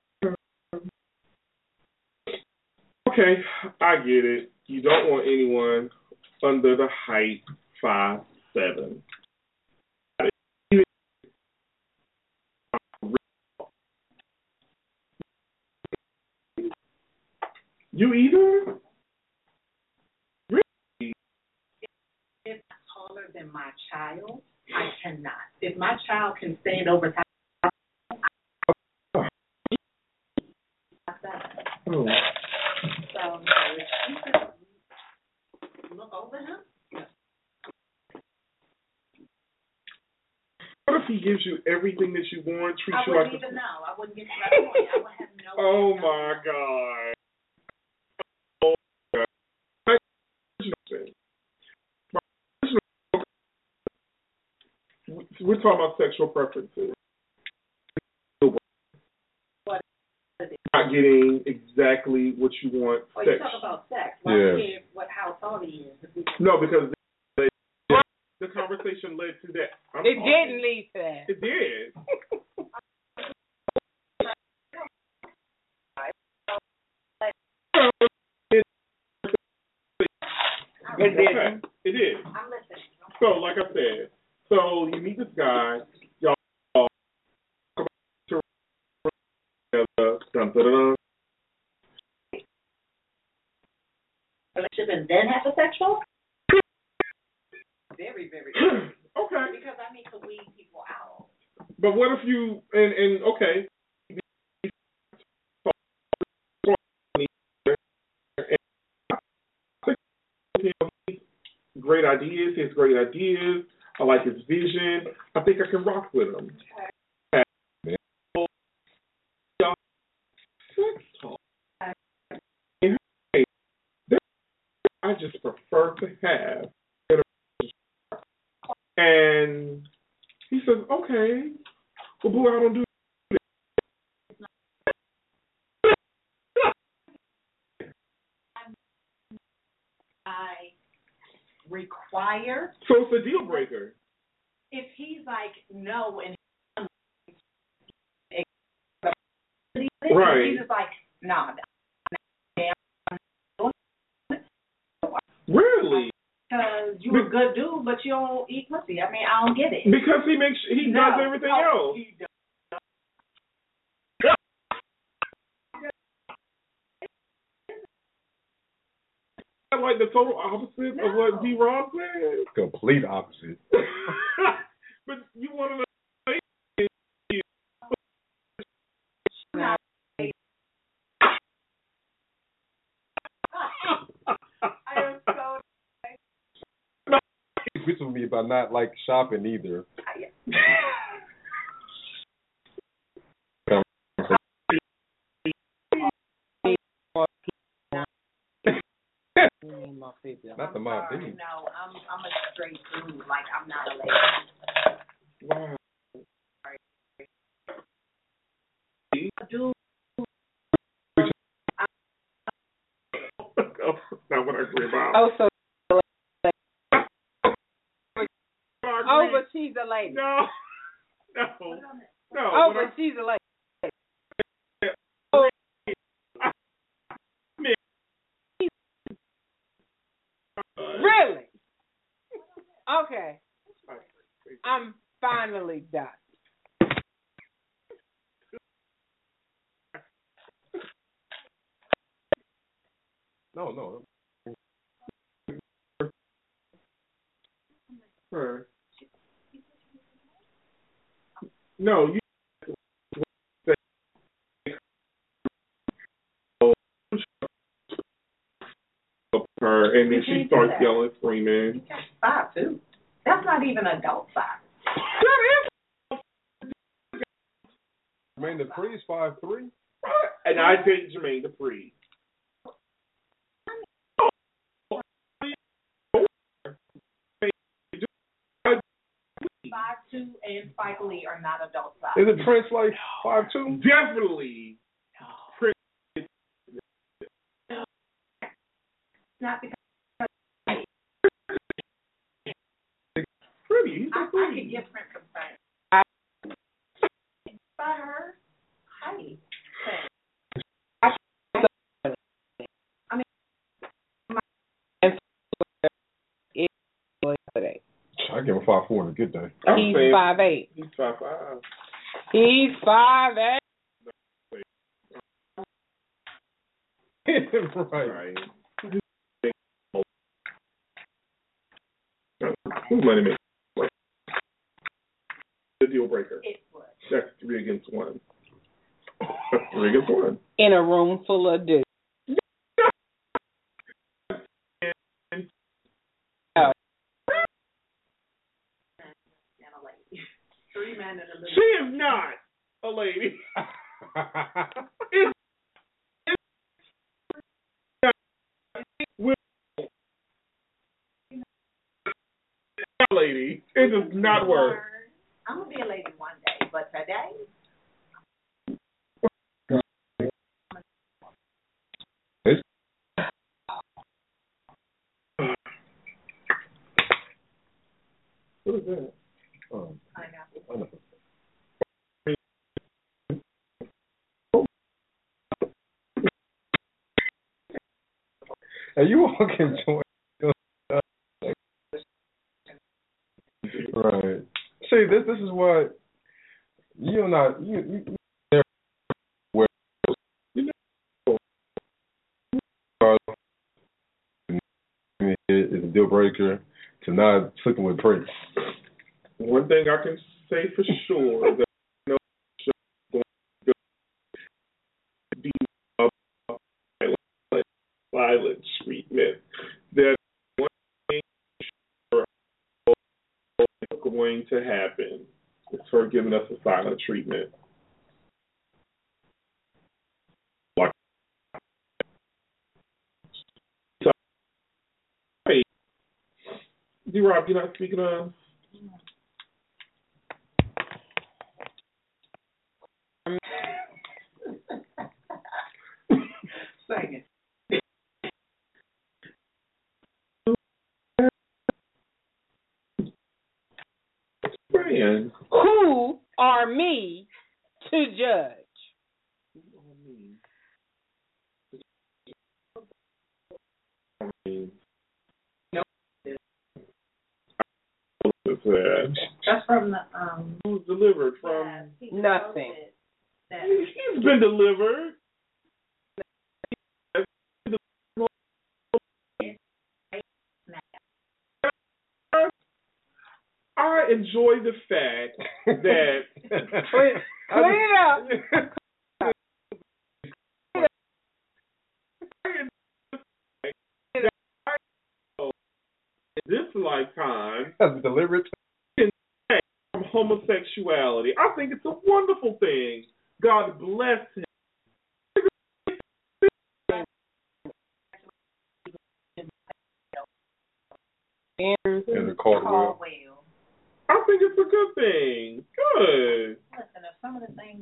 Okay, I get it. You don't want anyone under the height 5'7". You either? Really? If I'm taller than my child, I cannot. If my child can stand over top, Oh. So if you could look over him. What if he gives you everything that you want, treats you like I wouldn't even know. I wouldn't get to that point. I would have no Oh idea. my God. We're talking about sexual preferences. What is it? Not getting exactly what you want. Oh, you talk about sex. Why Yeah. do you care how tall he is? No, because the conversation led to that. It didn't lead to that. It did. Okay. It did. I'm listening. So, like I said, so you meet this guy, y'all talk about Relationship and then have a sexual? Very, very good. Okay. Because I need to weed people out. But what if you and okay. Great ideas. He has great ideas. I like his vision. I think I can rock with him. Okay. Sex talk. I just prefer to have. And he says, okay. Well, boy, I don't do I require. So it's a deal breaker. If he's like, no, and right. he's just like, nah. Really? because you're a good dude, but you don't eat pussy. I mean, I don't get it. Because he does everything else. He does. Like the total opposite of what D-Rob said. Complete opposite. But you want to know. This with me about not like shopping either. Not the mob. No, I'm a straight dude. Like, I'm not a lady. Wow. Dude. Not what I agree about. Oh, so. Oh, but she's a lady. No. Oh, but she's a lady. Really? Okay. I'm finally done. No. Her. No, you. Her, and then she starts yelling, screaming. That's 5'2". That's not even adult size. Jermaine Dupri is 5'3". And I date Jermaine Dupri. 5'2" and Spike Lee are not adult size. Is it Prince like 5'2"? Definitely. Prince. Not because Pretty. I could get Prince some fame. By her height. I mean, I give him 5'4" on a good day. He's 5'8". He's 5'5". He's 5'8". Right. Who's money maker? The deal breaker. it would. That's 3 against 1. That's 3 against 1. In a room full of dudes. She is not a lady. It's a lady. It does not work. I'm going to be a lady one day, but today, what is that? pineapple. And you all can join. Right. See, this is what you're not. You where is a deal breaker to not sleeping with Prince. One thing I can say for sure that silent treatment. That one thing is going to happen is her giving us a silent treatment. Hey, D-Rob, you're not speaking of? Sing it. Brian. Who are me to judge? that? That's from the Who's delivered from? Nothing. He's been delivered. I enjoy the fact that Clean it up. this lifetime Has delivered from homosexuality. I think it's a wonderful thing. God bless him. in the Caldwell. I think it's a good thing. Good. Listen, if some of the things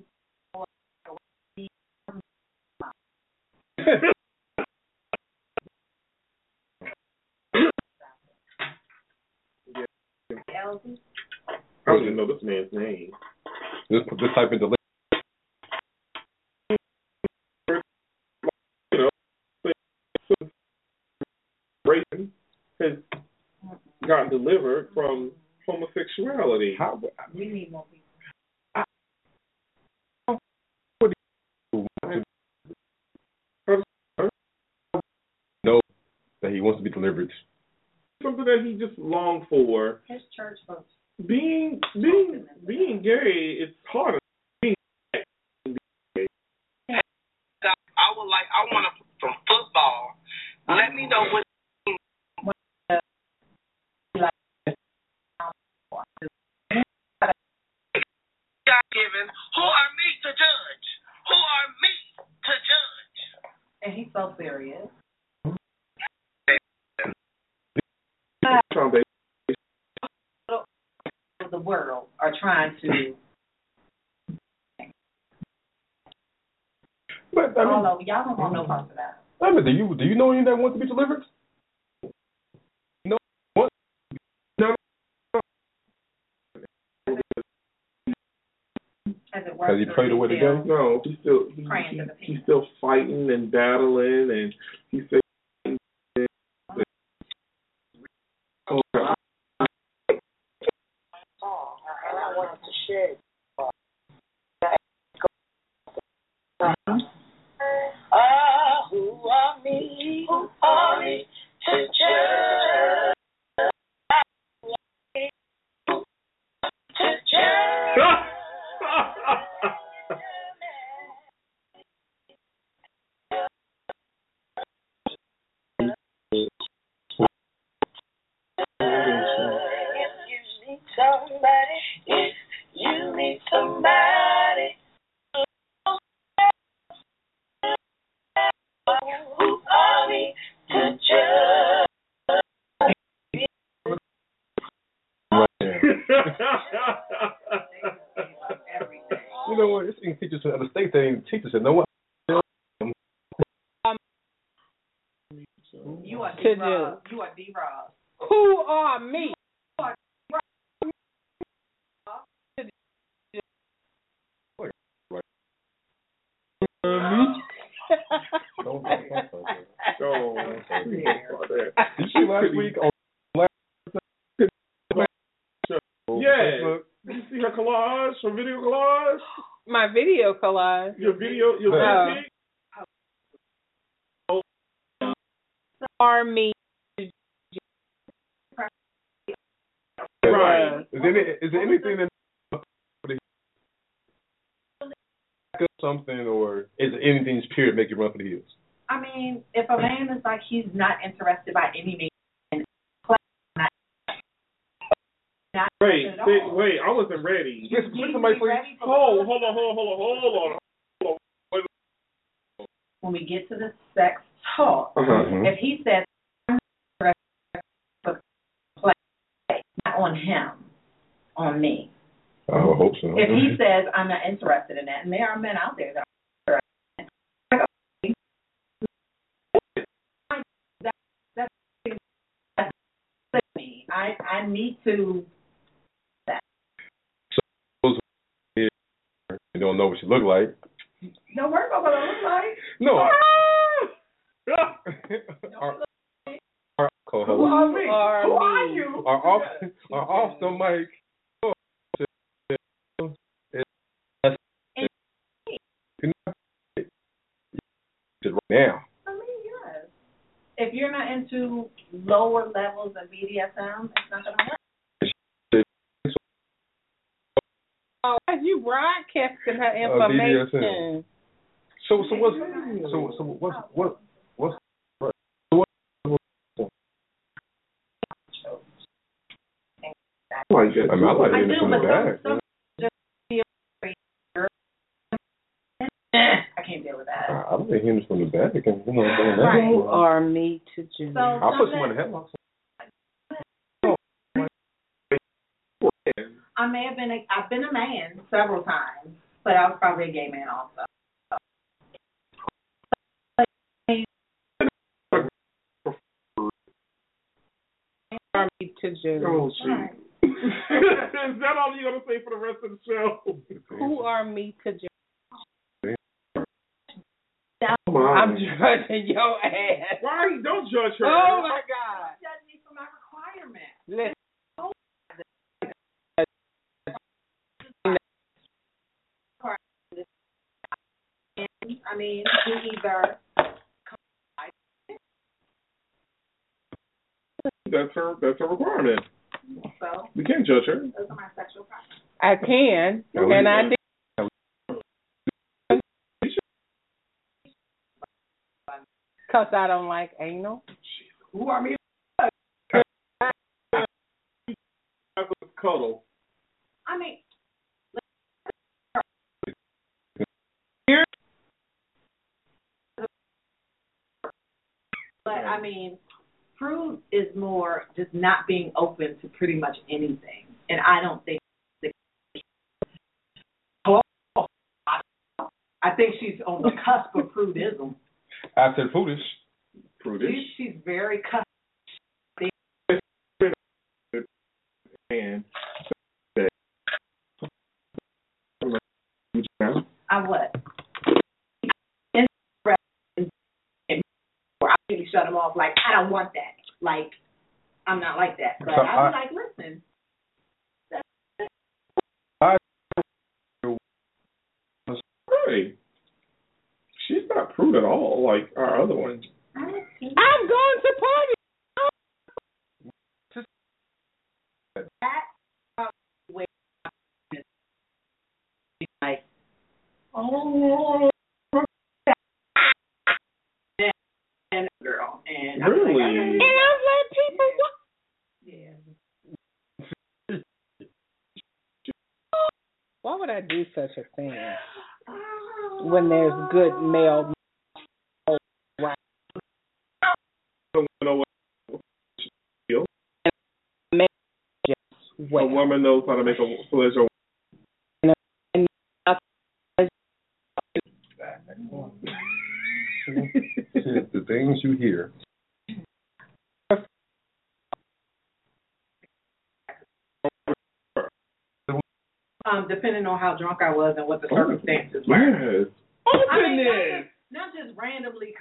I don't even know this man's name. Just type in delivered. Racing has gotten delivered from homosexuality. How? we need more people. Know that he wants to be delivered. Something that he just longed for. His church folks. Being gay, it's harder. Being gay. I want to from football. Let me know what. Given. Who are me to judge? Who are me to judge? And he's so serious. The world are trying to. But I mean, y'all don't want no part of that. I mean, do you know anyone that wants to be delivered? No. What? No. Has he prayed away the day? No, he's still fighting and battling, and he said. And I wanted to share it. Who are me? Who are me to judge? To judge. If you need somebody, who are we to judge? You know what? This English teacher at the state thing. Teacher said, "No what." You are D-Rob. You are D-Rob. Who are me? Did you last week on Yeah. Did you see her collage, her video collage? My video collage. Your video pic? Are me. Right. Is there anything that something, or is it anything's period make you run for the hills? I mean, if a man is like he's not interested by any means, wait, I wasn't ready. Hold on. When we get to the sex talk, if he says, I'm interested for play, not on him, on me. I hope so. If he says, I'm not interested in that, and there are men out there that are interested, that's me. I need to. So you don't know what you look like. No, work on what I look like. No. co-hosts Who are you? are off the mic. Now. I mean, yes. If you're not into lower levels of BDSM, it's not going to work. Oh, you broadcasting her information. So what's I like it. I mean, I like it from the but back. some just feel I can't deal with that. I don't think hymns from the back. And, Right. Who are me to judge? So I'll put someone in the headlock. I've been a man several times, but I was probably a gay man also. Who are me to judge? Oh, shoot. Is that all you're going to say for the rest of the show? Who are me to judge? Come on. I'm judging your ass. Why? Don't judge her. Oh, my God. Judge me for my requirements. Listen. I mean, you either That's her requirement. so We can't judge her. those are my sexual preferences. I can, and I think. Because I don't like anal. Who are me? Cuddle. I mean, but I mean, Prude is more just not being open to pretty much anything, and I don't think. I think she's on the cusp of prudism. After prudish. She's very cusp. And I what? I really shut him off. Like, I don't want that. Like, I'm not like that. But I was like, listen. Right. She's not prude at all, like our other ones. I'm going to party. That way, like, Oh, and girl, and really? And I've let people watch. Yeah. Why would I do such a thing when there's good male? A woman knows how to make a pleasure. The things you hear. Depending on how drunk I was and what the circumstances were. Yes. I mean, not just randomly.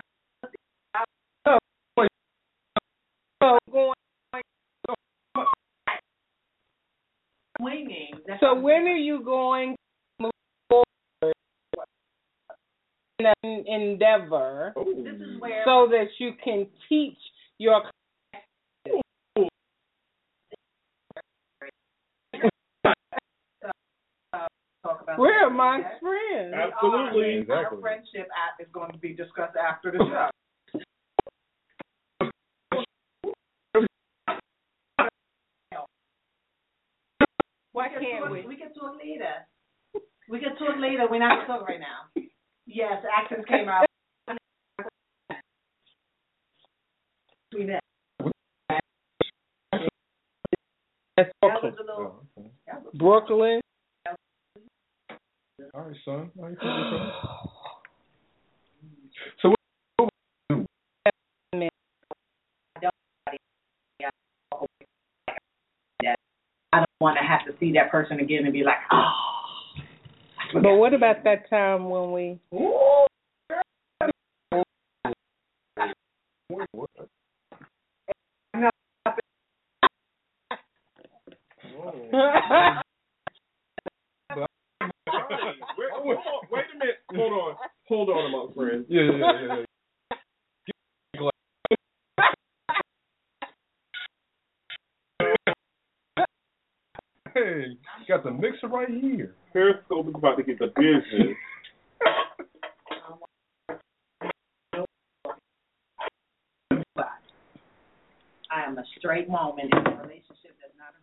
Swinging. So when are you going to move forward in an endeavor This is where. so that you can teach your we're amongst friends. Absolutely. Exactly. Our friendship act is going to be discussed after the show. Why can't we? We can talk later. We can talk later. We're not talking right now. Yes, accents came out. That's That was a little. Brooklyn. All right, son. How you feeling, son? I don't want to have to see that person again and be like, oh. But what about that time when we? No, Hold on, amongst friends. Yeah. Hey, got the mixer right here. Periscope is about to get the business. I am a straight woman in a relationship that's not a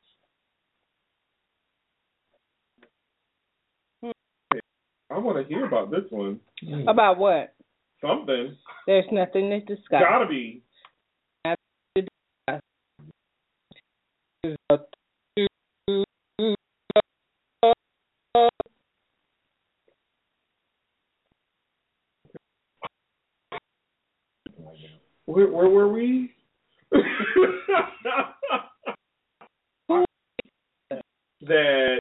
relationship. I want to hear about this one. About what? Something. There's nothing to discuss. Gotta be. Where were we? That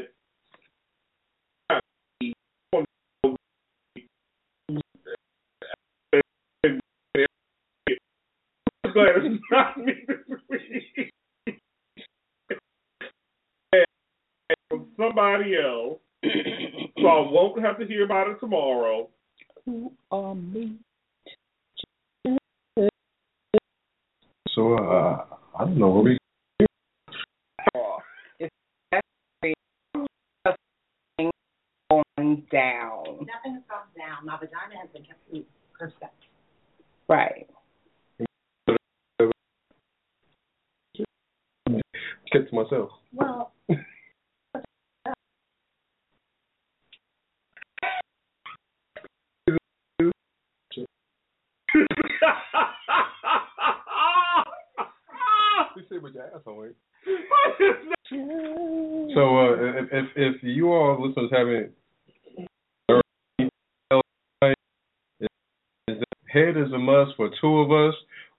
glad it's not me this week. From somebody else, so I won't have to hear about it tomorrow. Who are me? So, I don't know where we. It's going down. Nothing has gone down. My vagina has been kept to herself. Right. Kept to myself. Well, You say with your asshole, ain't? So, if you all listeners haven't heard, head is a must for two of us.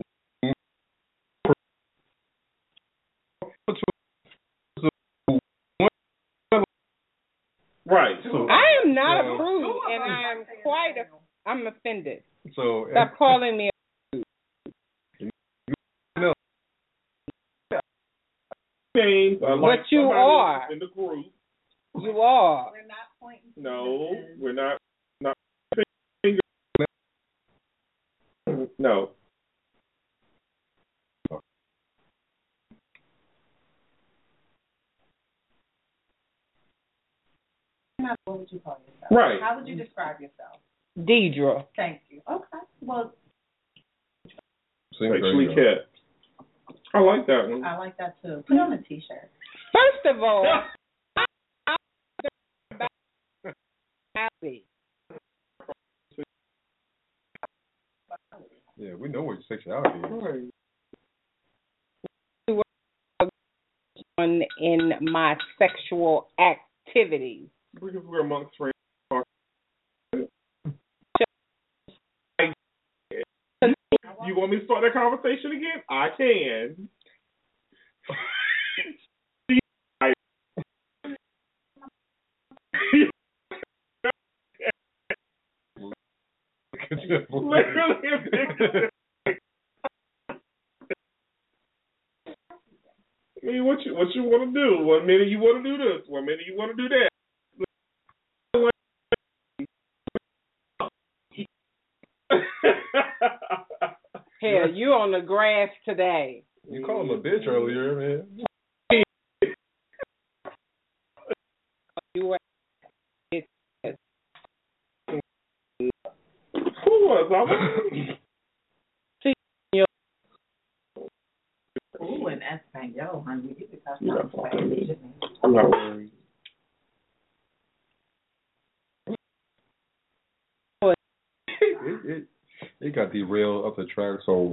Right. So, I am not a prude, and I'm offended. So, Stop calling me names. But you are. In the group. You are. we're not pointing. No, we're not. Not. No. What would you call yourself? Right. How would you describe yourself? Deidre. Thank you. Okay. Well, Actually, Kat. I like that one. I like that too. Put on a T-shirt. First of all, happy. Yeah, we know what your sexuality is. In my sexual activities. Because we're amongst friends. You want me to start that conversation again? I can. I mean, what you want to do? 1 minute you want to do this. 1 minute you want to do that. Hell, you on the grass today. You called him a bitch earlier, man. You were. Who was I? Ooh, in Espanol, honey. You could talk You're not about talking to me. Spanish. I'm not worried. It got derailed up the track, so.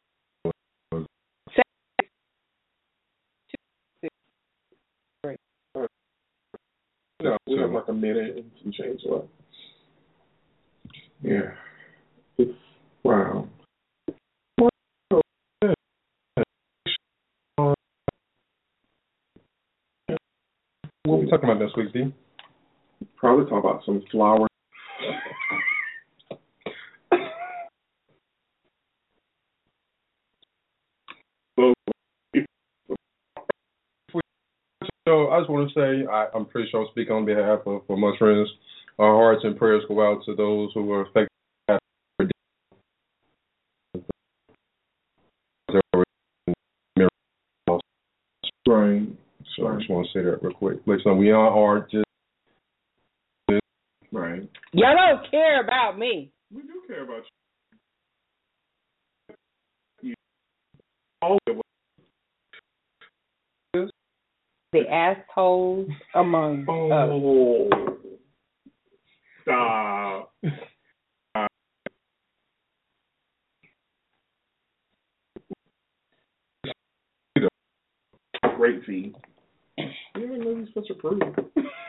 No, we have like a minute and some change left. Yeah. It's, wow. What are we talking about next week, D? Probably talk about some flowers. So I just want to say I'm pretty sure I'm speaking on behalf of my friends. Our hearts and prayers go out to those who were affected Right. So I just want to say that real quick. Listen, we are just right. Y'all don't care about me. We do care about you. All of it. The assholes among us. Oh, stop. Great V. You didn't know you're such a prude.